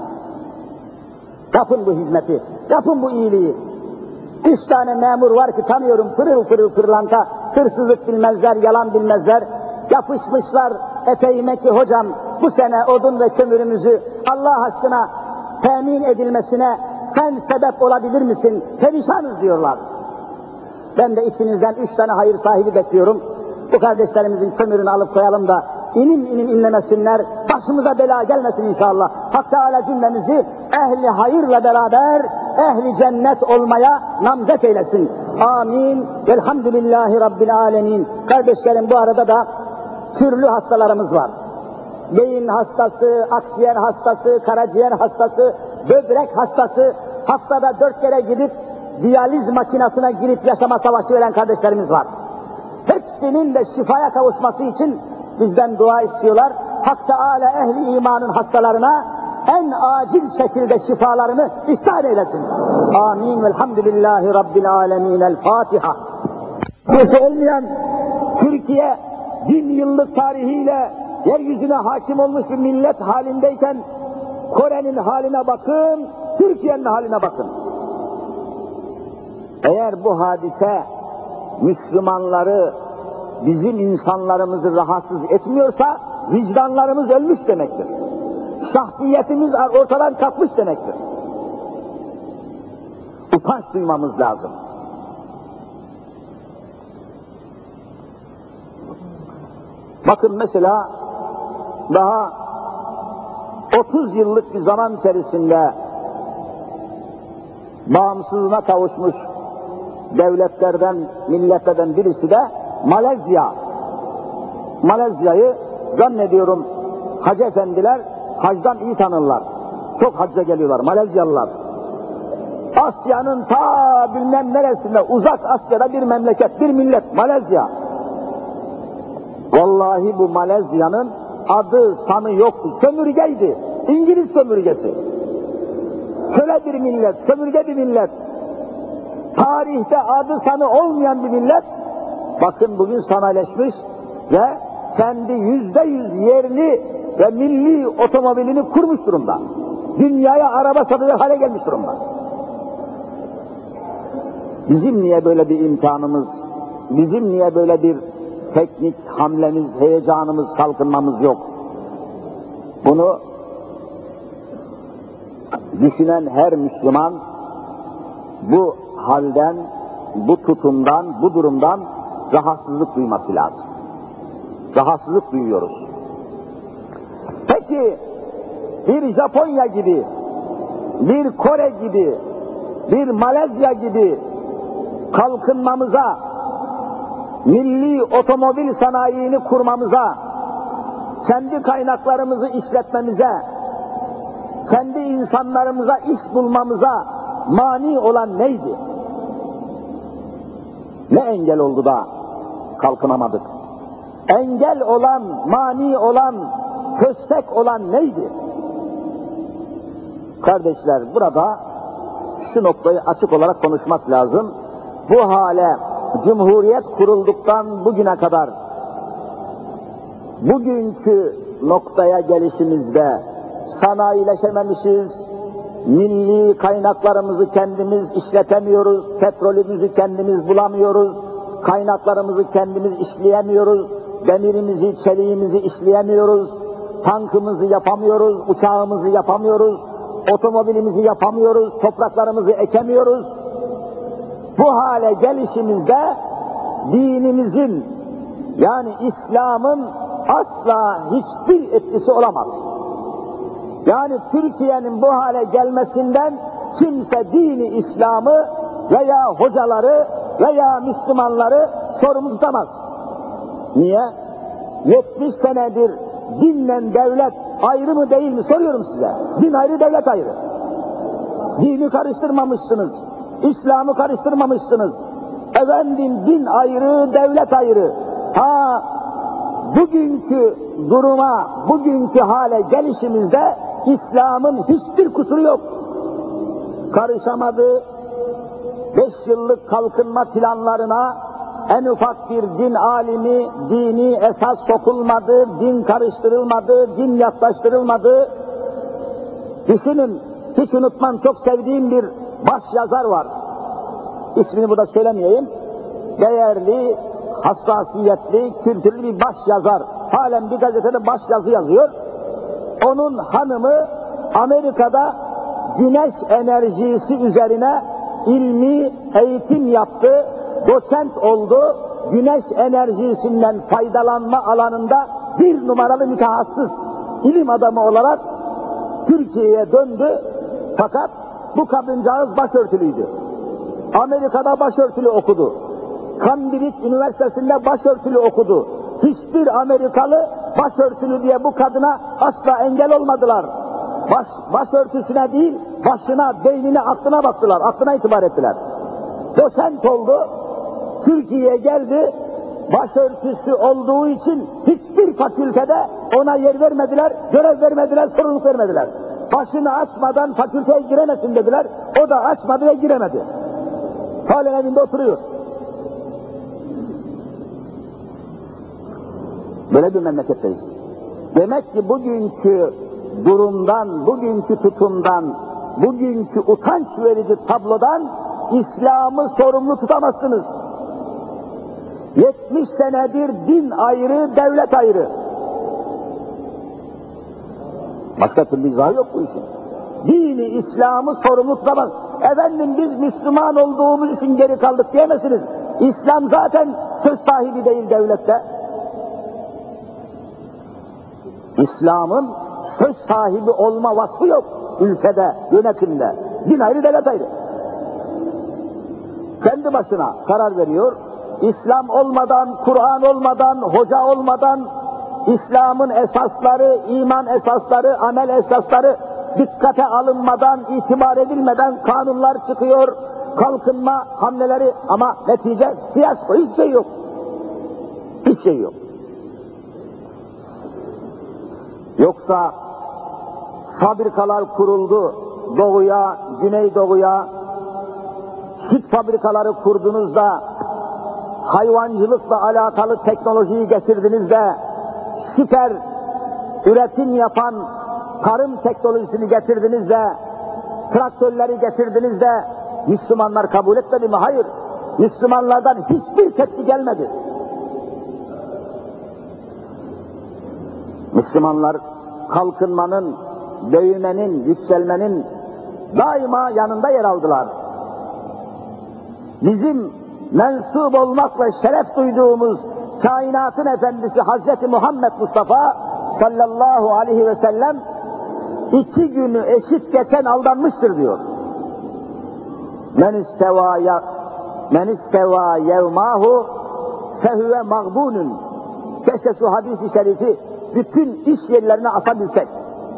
Yapın bu hizmeti, yapın bu iyiliği. Üç tane memur var ki tanıyorum, pırıl pırıl pırlanta, hırsızlık bilmezler, yalan bilmezler. Yapışmışlar eteğime ki hocam bu sene odun ve kömürümüzü Allah aşkına temin edilmesine sen sebep olabilir misin? Perişanız diyorlar. Ben de içinizden üç tane hayır sahibi bekliyorum. Bu kardeşlerimizin kömürünü alıp koyalım da inim inim inlemesinler, başımıza bela gelmesin inşallah. Hak Teala cümlemizi ehli hayırla beraber ehli cennet olmaya namzet eylesin. Amin. Velhamdülillahi Rabbil alemin. Kardeşlerim, bu arada da türlü hastalarımız var. Beyin hastası, akciğer hastası, karaciğer hastası, böbrek hastası, haftada dört kere gidip diyaliz makinesine girip yaşama savaşı veren kardeşlerimiz var. Hepsinin de şifaya kavuşması için bizden dua istiyorlar. Hak Teâlâ ehli imanın hastalarına en acil şekilde şifalarını ihsan eylesin. Amin. Velhamdülillahi Rabbil âlemîn. El Fatiha. Burası olmayan Türkiye bin yıllık tarihiyle yeryüzüne hakim olmuş bir millet halindeyken Kore'nin haline bakın, Türkiye'nin haline bakın. Eğer bu hadise Müslümanları, bizim insanlarımızı rahatsız etmiyorsa vicdanlarımız ölmüş demektir. Şahsiyetimiz ortadan kalkmış demektir. Utanç duymamız lazım. Bakın mesela daha otuz yıllık bir zaman içerisinde bağımsızlığına kavuşmuş devletlerden, milletlerden birisi de Malezya. Malezya'yı zannediyorum hacı efendiler hacdan iyi tanırlar. Çok hacca geliyorlar Malezyalılar. Asya'nın ta bilmem neresinde, uzak Asya'da bir memleket, bir millet Malezya. Vallahi bu Malezya'nın adı sanı yoktu, sömürgeydi. İngiliz sömürgesi. Köle bir millet, sömürge bir millet. Tarihte adı sanı olmayan bir millet, bakın bugün sanayileşmiş ve kendi yüzde yüz yerli ve milli otomobilini kurmuş durumda. Dünyaya araba satacak hale gelmiş durumda. Bizim niye böyle bir imkanımız, bizim niye böyle bir teknik hamlemiz, heyecanımız, kalkınmamız yok? Bunu düşünen her Müslüman bu halden, bu tutumdan, bu durumdan rahatsızlık duyması lazım. Rahatsızlık duyuyoruz. Peki bir Japonya gibi, bir Kore gibi, bir Malezya gibi kalkınmamıza, milli otomobil sanayini kurmamıza, kendi kaynaklarımızı işletmemize, kendi insanlarımıza iş bulmamıza mani olan neydi? Ne engel oldu da kalkınamadık? Engel olan, mani olan, köstek olan neydi? Kardeşler, burada şu noktayı açık olarak konuşmak lazım. Bu hale Cumhuriyet kurulduktan bugüne kadar bugünkü noktaya gelişimizde sanayileşememişiz, milli kaynaklarımızı kendimiz işletemiyoruz, petrolümüzü kendimiz bulamıyoruz, kaynaklarımızı kendimiz işleyemiyoruz, demirimizi, çeliğimizi işleyemiyoruz, tankımızı yapamıyoruz, uçağımızı yapamıyoruz, otomobilimizi yapamıyoruz, topraklarımızı ekemiyoruz. Bu hale gelişimizde dinimizin, yani İslam'ın asla hiçbir etkisi olamaz. Yani Türkiye'nin bu hale gelmesinden kimse dini İslam'ı veya hocaları veya Müslümanları sorumlu tutamaz. Niye? yetmiş senedir dinle devlet ayrı mı değil mi soruyorum size. Din ayrı, devlet ayrı. Dini karıştırmamışsınız, İslam'ı karıştırmamışsınız. Efendim din ayrı, devlet ayrı. Ha, bugünkü duruma, bugünkü hale gelişimizde İslam'ın hiçbir kusuru yok. Karışamadı, beş yıllık kalkınma planlarına en ufak bir din alimi, dini esas sokulmadı, din karıştırılmadı, din yaklaştırılmadı. Düşünün, hiç unutmam, çok sevdiğim bir baş yazar var. İsmini burada söylemeyeyim. Değerli, hassasiyetli, kültürlü bir baş yazar. Halen bir gazetede baş yazı yazıyor. Onun hanımı Amerika'da güneş enerjisi üzerine ilmi eğitim yaptı, doçent oldu, güneş enerjisinden faydalanma alanında bir numaralı mütehassıs ilim adamı olarak Türkiye'ye döndü. Fakat bu kadıncağız başörtülüydü. Amerika'da başörtülü okudu. Cambridge Üniversitesi'nde başörtülü okudu. Hiçbir Amerikalı başörtülü diye bu kadına asla engel olmadılar. baş, başörtüsüne değil, başına, beynine, aklına baktılar, aklına itibar ettiler. Doçent oldu, Türkiye'ye geldi, başörtüsü olduğu için hiçbir fakültede ona yer vermediler, görev vermediler, sorumluluk vermediler. Başını açmadan fakülteye giremesin dediler, o da açmadı ve giremedi. Halen evinde oturuyor. Böyle bir memleketteyiz. Demek ki bugünkü durumdan, bugünkü tutumdan, bugünkü utanç verici tablodan İslam'ı sorumlu tutamazsınız. yetmiş senedir din ayrı, devlet ayrı. Başka türlü izahı yok bu işin. Dini, İslam'ı sorumlu tutamaz. Efendim biz Müslüman olduğumuz için geri kaldık diyemezsiniz. İslam zaten söz sahibi değil devlette. İslam'ın söz sahibi olma vasfı yok ülkede, yönetimde. Din ayrı, devlet ayrı. Kendi başına karar veriyor. İslam olmadan, Kur'an olmadan, hoca olmadan, İslam'ın esasları, iman esasları, amel esasları dikkate alınmadan, itibar edilmeden kanunlar çıkıyor, kalkınma hamleleri ama netice fiyasko, hiç şey yok. Hiç şey yok. Yoksa fabrikalar kuruldu, doğuya, güneydoğuya, süt fabrikaları kurdunuz da, hayvancılıkla alakalı teknolojiyi getirdiniz de, süper üretim yapan tarım teknolojisini getirdiniz de, traktörleri getirdiniz de, Müslümanlar kabul etmedi mi? Hayır. Müslümanlardan hiçbir tepki gelmedi. Müslümanlar kalkınmanın, büyümenin, yükselmenin daima yanında yer aldılar. Bizim mensup olmakla şeref duyduğumuz kainatın efendisi Hazreti Muhammed Mustafa sallallahu aleyhi ve sellem iki günü eşit geçen aldanmıştır diyor. Men isteva ya men isteva yevmahu fehuve mağbunun. Keşke şu hadis-i şerifi bütün iş yerlerine asabilsek.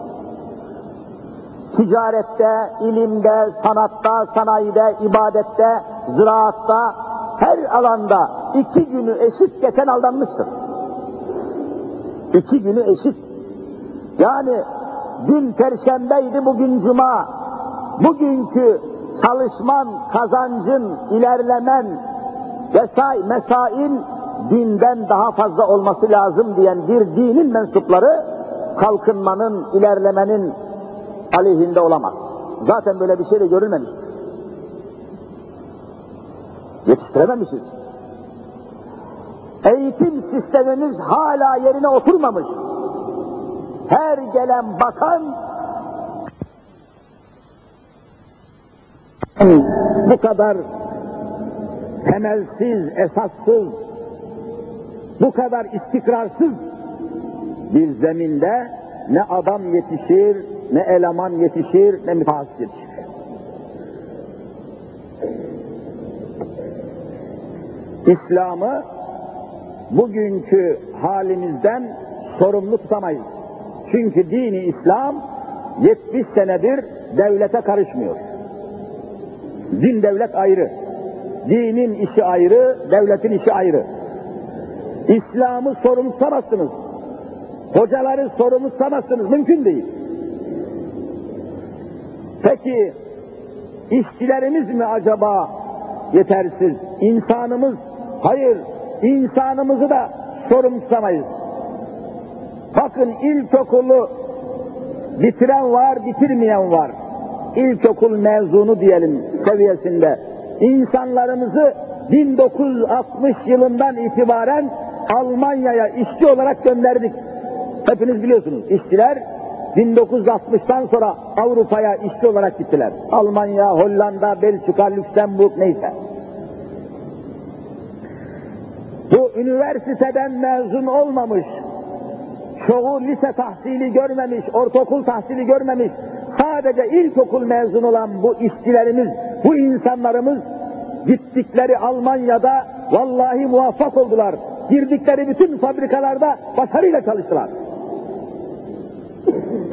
Ticarette, ilimde, sanatta, sanayide, ibadette, ziraatta, her alanda iki günü eşit geçen aldanmıştır. İki günü eşit. Yani dün Perşembeydi, bugün Cuma. Bugünkü çalışman, kazancın, ilerlemen vesaire mesain dünden daha fazla olması lazım diyen bir dinin mensupları kalkınmanın, ilerlemenin aleyhinde olamaz. Zaten böyle bir şey de görülmemiştir. Yetiştirememişiz. Eğitim sistemimiz hala yerine oturmamış. Her gelen bakan bu kadar temelsiz, esassız, bu kadar istikrarsız bir zeminde ne adam yetişir, ne eleman yetişir, ne mütehassıs yetişir. İslam'ı bugünkü halimizden sorumlu tutamayız. Çünkü dini İslam yetmiş senedir devlete karışmıyor. Din devlet ayrı. Dinin işi ayrı, devletin işi ayrı. İslam'ı sorumlu tutamazsınız. Hocaları sorumlu tutamazsınız. Mümkün değil. Peki işçilerimiz mi acaba yetersiz? İnsanımız, hayır, insanımızı da sorumlu tutamayız. Bakın ilkokulu bitiren var, bitirmeyen var. İlkokul mezunu diyelim seviyesinde. İnsanlarımızı bin dokuz yüz altmış yılından itibaren Almanya'ya işçi olarak gönderdik. Hepiniz biliyorsunuz, işçiler bin dokuz yüz altmıştan sonra Avrupa'ya işçi olarak gittiler. Almanya, Hollanda, Belçika, Lüksemburg neyse. Bu üniversiteden mezun olmamış, çoğu lise tahsili görmemiş, ortaokul tahsili görmemiş, sadece ilkokul mezun olan bu işçilerimiz, bu insanlarımız gittikleri Almanya'da vallahi muvaffak oldular. Girdikleri bütün fabrikalarda başarıyla çalıştılar.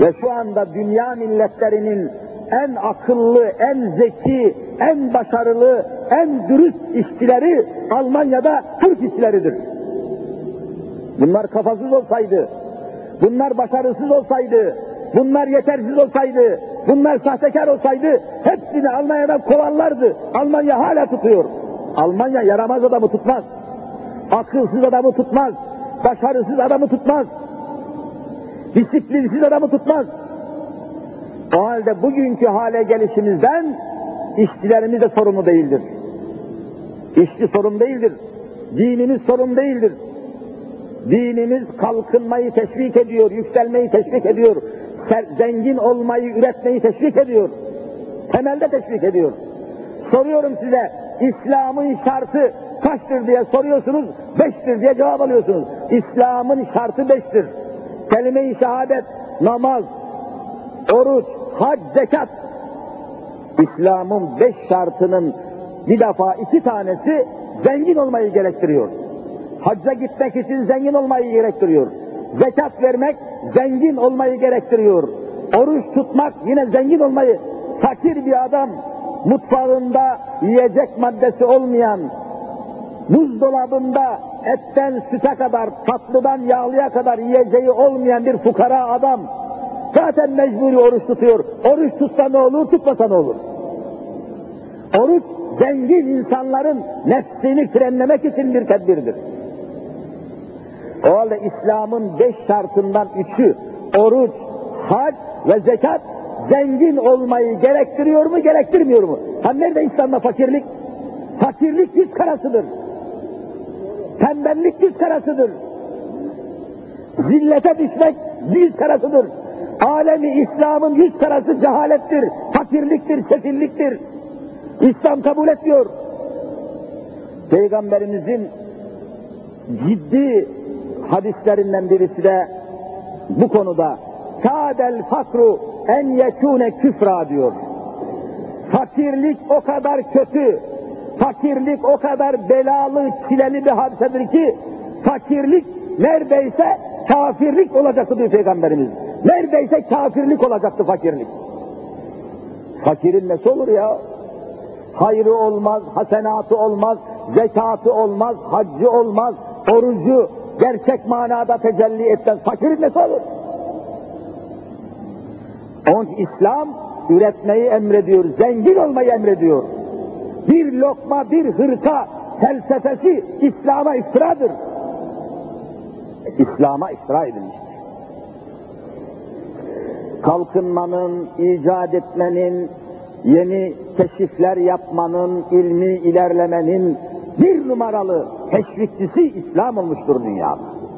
Ve şu anda dünya milletlerinin en akıllı, en zeki, en başarılı, en dürüst işçileri Almanya'da Türk işçileridir. Bunlar kafasız olsaydı, bunlar başarısız olsaydı, bunlar yetersiz olsaydı, bunlar sahtekar olsaydı hepsini Almanya'dan kovarlardı. Almanya hala tutuyor. Almanya yaramaz adamı tutmaz. Akılsız adamı tutmaz. Başarısız adamı tutmaz. Disiplinsiz adamı tutmaz. O halde bugünkü hale gelişimizden işçilerimiz de sorumlu değildir. İşçi sorun değildir. Dinimiz sorun değildir. Dinimiz kalkınmayı teşvik ediyor, yükselmeyi teşvik ediyor, zengin olmayı, üretmeyi teşvik ediyor. Temelde teşvik ediyor. Soruyorum size, İslam'ın şartı kaçtır diye soruyorsunuz, beştir diye cevap alıyorsunuz. İslam'ın şartı beştir. Kelime-i şehadet, namaz, oruç, hac, zekat. İslam'ın beş şartının bir defa iki tanesi zengin olmayı gerektiriyor. Hacca gitmek için zengin olmayı gerektiriyor. Zekat vermek zengin olmayı gerektiriyor. Oruç tutmak yine zengin olmayı. Fakir bir adam mutfağında yiyecek maddesi olmayan, buzdolabında etten süte kadar, tatlıdan yağlıya kadar yiyeceği olmayan bir fukara adam zaten mecburi oruç tutuyor. Oruç tutsa ne olur, tutmasa ne olur? Oruç zengin insanların nefsini frenlemek için bir tedbirdir. O halde İslam'ın beş şartından üçü, oruç, hac ve zekat, zengin olmayı gerektiriyor mu, gerektirmiyor mu? Ha nerede İslam'da fakirlik? Fakirlik yüz karasıdır. Tembellik yüz karasıdır. Zillete düşmek yüz karasıdır. Alemi İslam'ın yüz karası cehalettir, fakirliktir, sefilliktir. İslam kabul etmiyor. Peygamberimizin ciddi hadislerinden birisi de bu konuda kâdel fakru en yekûne küfra diyor. Fakirlik o kadar kötü, fakirlik o kadar belalı, çileli bir hadisedir ki fakirlik neredeyse kafirlik olacaktı diyor Peygamberimiz. Neredeyse kafirlik olacaktı fakirlik. Fakirin nesi olur ya? Hayrı olmaz, hasenatı olmaz, zekatı olmaz, haccı olmaz, orucu gerçek manada tecelli etmez. Fakirin nesi olur? Onun için İslam üretmeyi emrediyor, zengin olmayı emrediyor. Bir lokma, bir hırka felsefesi İslam'a iftiradır. İslam'a iftira edilmiştir. Kalkınmanın, icat etmenin, yeni keşifler yapmanın, ilmi ilerlemenin bir numaralı teşvikçisi İslam olmuştur dünyada.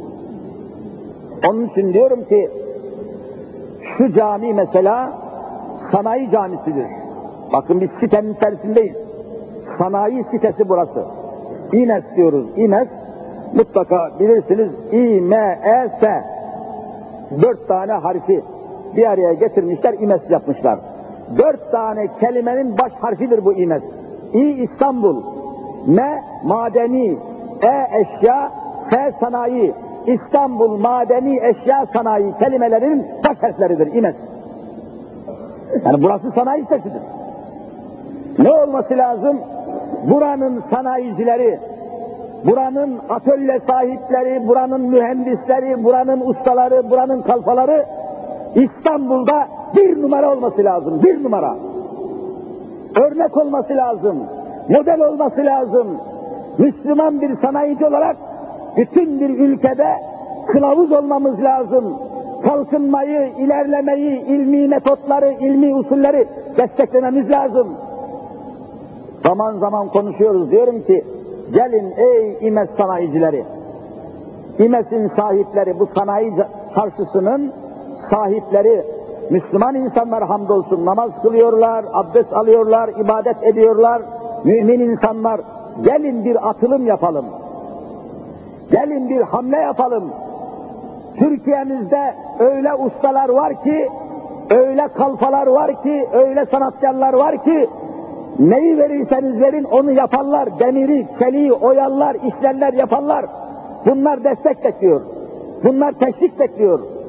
Onun için diyorum ki, şu cami mesela sanayi camisidir. Bakın biz sitenin içerisindeyiz. Sanayi sitesi burası. İmes diyoruz. İmes, mutlaka bilirsiniz, İ-M-E-S. Dört tane harfi bir araya getirmişler, İmes yapmışlar. Dört tane kelimenin baş harfidir bu İmes. İ İstanbul, M madeni, E eşya, S sanayi. İstanbul madeni eşya sanayi kelimelerinin baş harfleridir İmes. Yani burası sanayi sitesidir. Ne olması lazım? Buranın sanayicileri, buranın atölye sahipleri, buranın mühendisleri, buranın ustaları, buranın kalfaları İstanbul'da bir numara olması lazım, bir numara. Örnek olması lazım, model olması lazım. Müslüman bir sanayici olarak bütün bir ülkede kılavuz olmamız lazım. Kalkınmayı, ilerlemeyi, ilmi metotları, ilmi usulleri desteklememiz lazım. Zaman zaman konuşuyoruz, diyorum ki, gelin ey İmes sanayicileri, İmes'in sahipleri, bu sanayi çarşısının sahipleri, Müslüman insanlar hamdolsun, namaz kılıyorlar, abdest alıyorlar, ibadet ediyorlar, mümin insanlar, gelin bir atılım yapalım, gelin bir hamle yapalım. Türkiye'mizde öyle ustalar var ki, öyle kalfalar var ki, öyle sanatkarlar var ki, neyi verirseniz verin onu yaparlar, demiri, çeliği oyarlar, işlerler yaparlar. Bunlar destek bekliyor, bunlar teşvik bekliyor.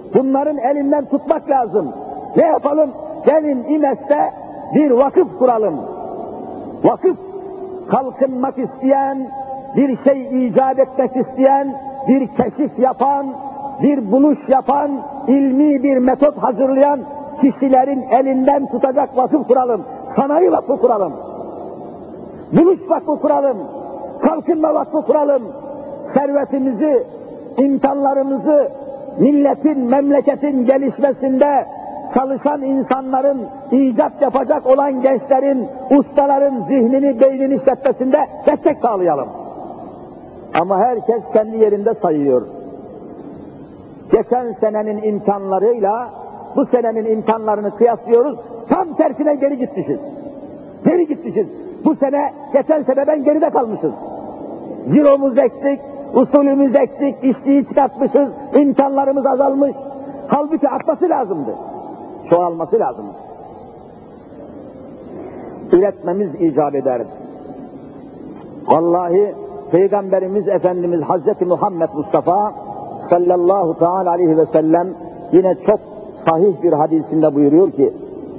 Bunların elinden tutmak lazım. Ne yapalım? Gelin İmes'te bir vakıf kuralım. Vakıf, kalkınmak isteyen, bir şey icat etmek isteyen, bir keşif yapan, bir buluş yapan, ilmi bir metot hazırlayan kişilerin elinden tutacak vakıf kuralım. Sanayi vakfı kuralım. Buluş vakfı kuralım. Kalkınma vakfı kuralım. Servetimizi, imkanlarımızı, milletin, memleketin gelişmesinde çalışan insanların, icat yapacak olan gençlerin, ustaların zihnini, beynini işletmesinde destek sağlayalım. Ama herkes kendi yerinde sayıyor. Geçen senenin imkanlarıyla bu senenin imkanlarını kıyaslıyoruz, tam tersine geri gitmişiz. Geri gitmişiz. Bu sene, geçen seneden geride kalmışız. Ziromuz eksik, usulümüz eksik, işçiyi çıkartmışız, imkanlarımız azalmış. Halbuki artması lazımdı. Çoğalması lazımdı. Üretmemiz icap eder. Vallahi Peygamberimiz Efendimiz Hazreti Muhammed Mustafa sallallahu teala aleyhi ve sellem yine çok sahih bir hadisinde buyuruyor ki: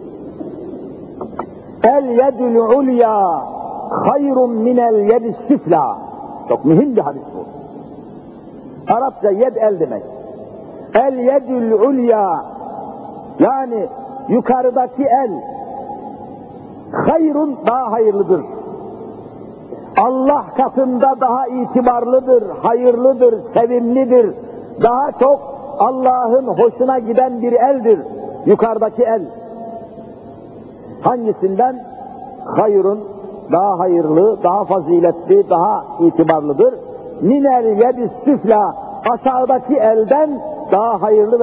El yedül ulya hayrun minel yedis süfla. Çok mühim bir hadis bu. Arapça yed el demek. El yedül ulya, yani yukarıdaki el, hayrun daha hayırlıdır. Allah katında daha itibarlıdır, hayırlıdır, sevimlidir. Daha çok Allah'ın hoşuna giden bir eldir yukarıdaki el. Hangisinden? Hayrun, daha hayırlı, daha faziletli, daha itibarlıdır. Minel yedis süfla, aşağıdaki elden daha hayırlı ve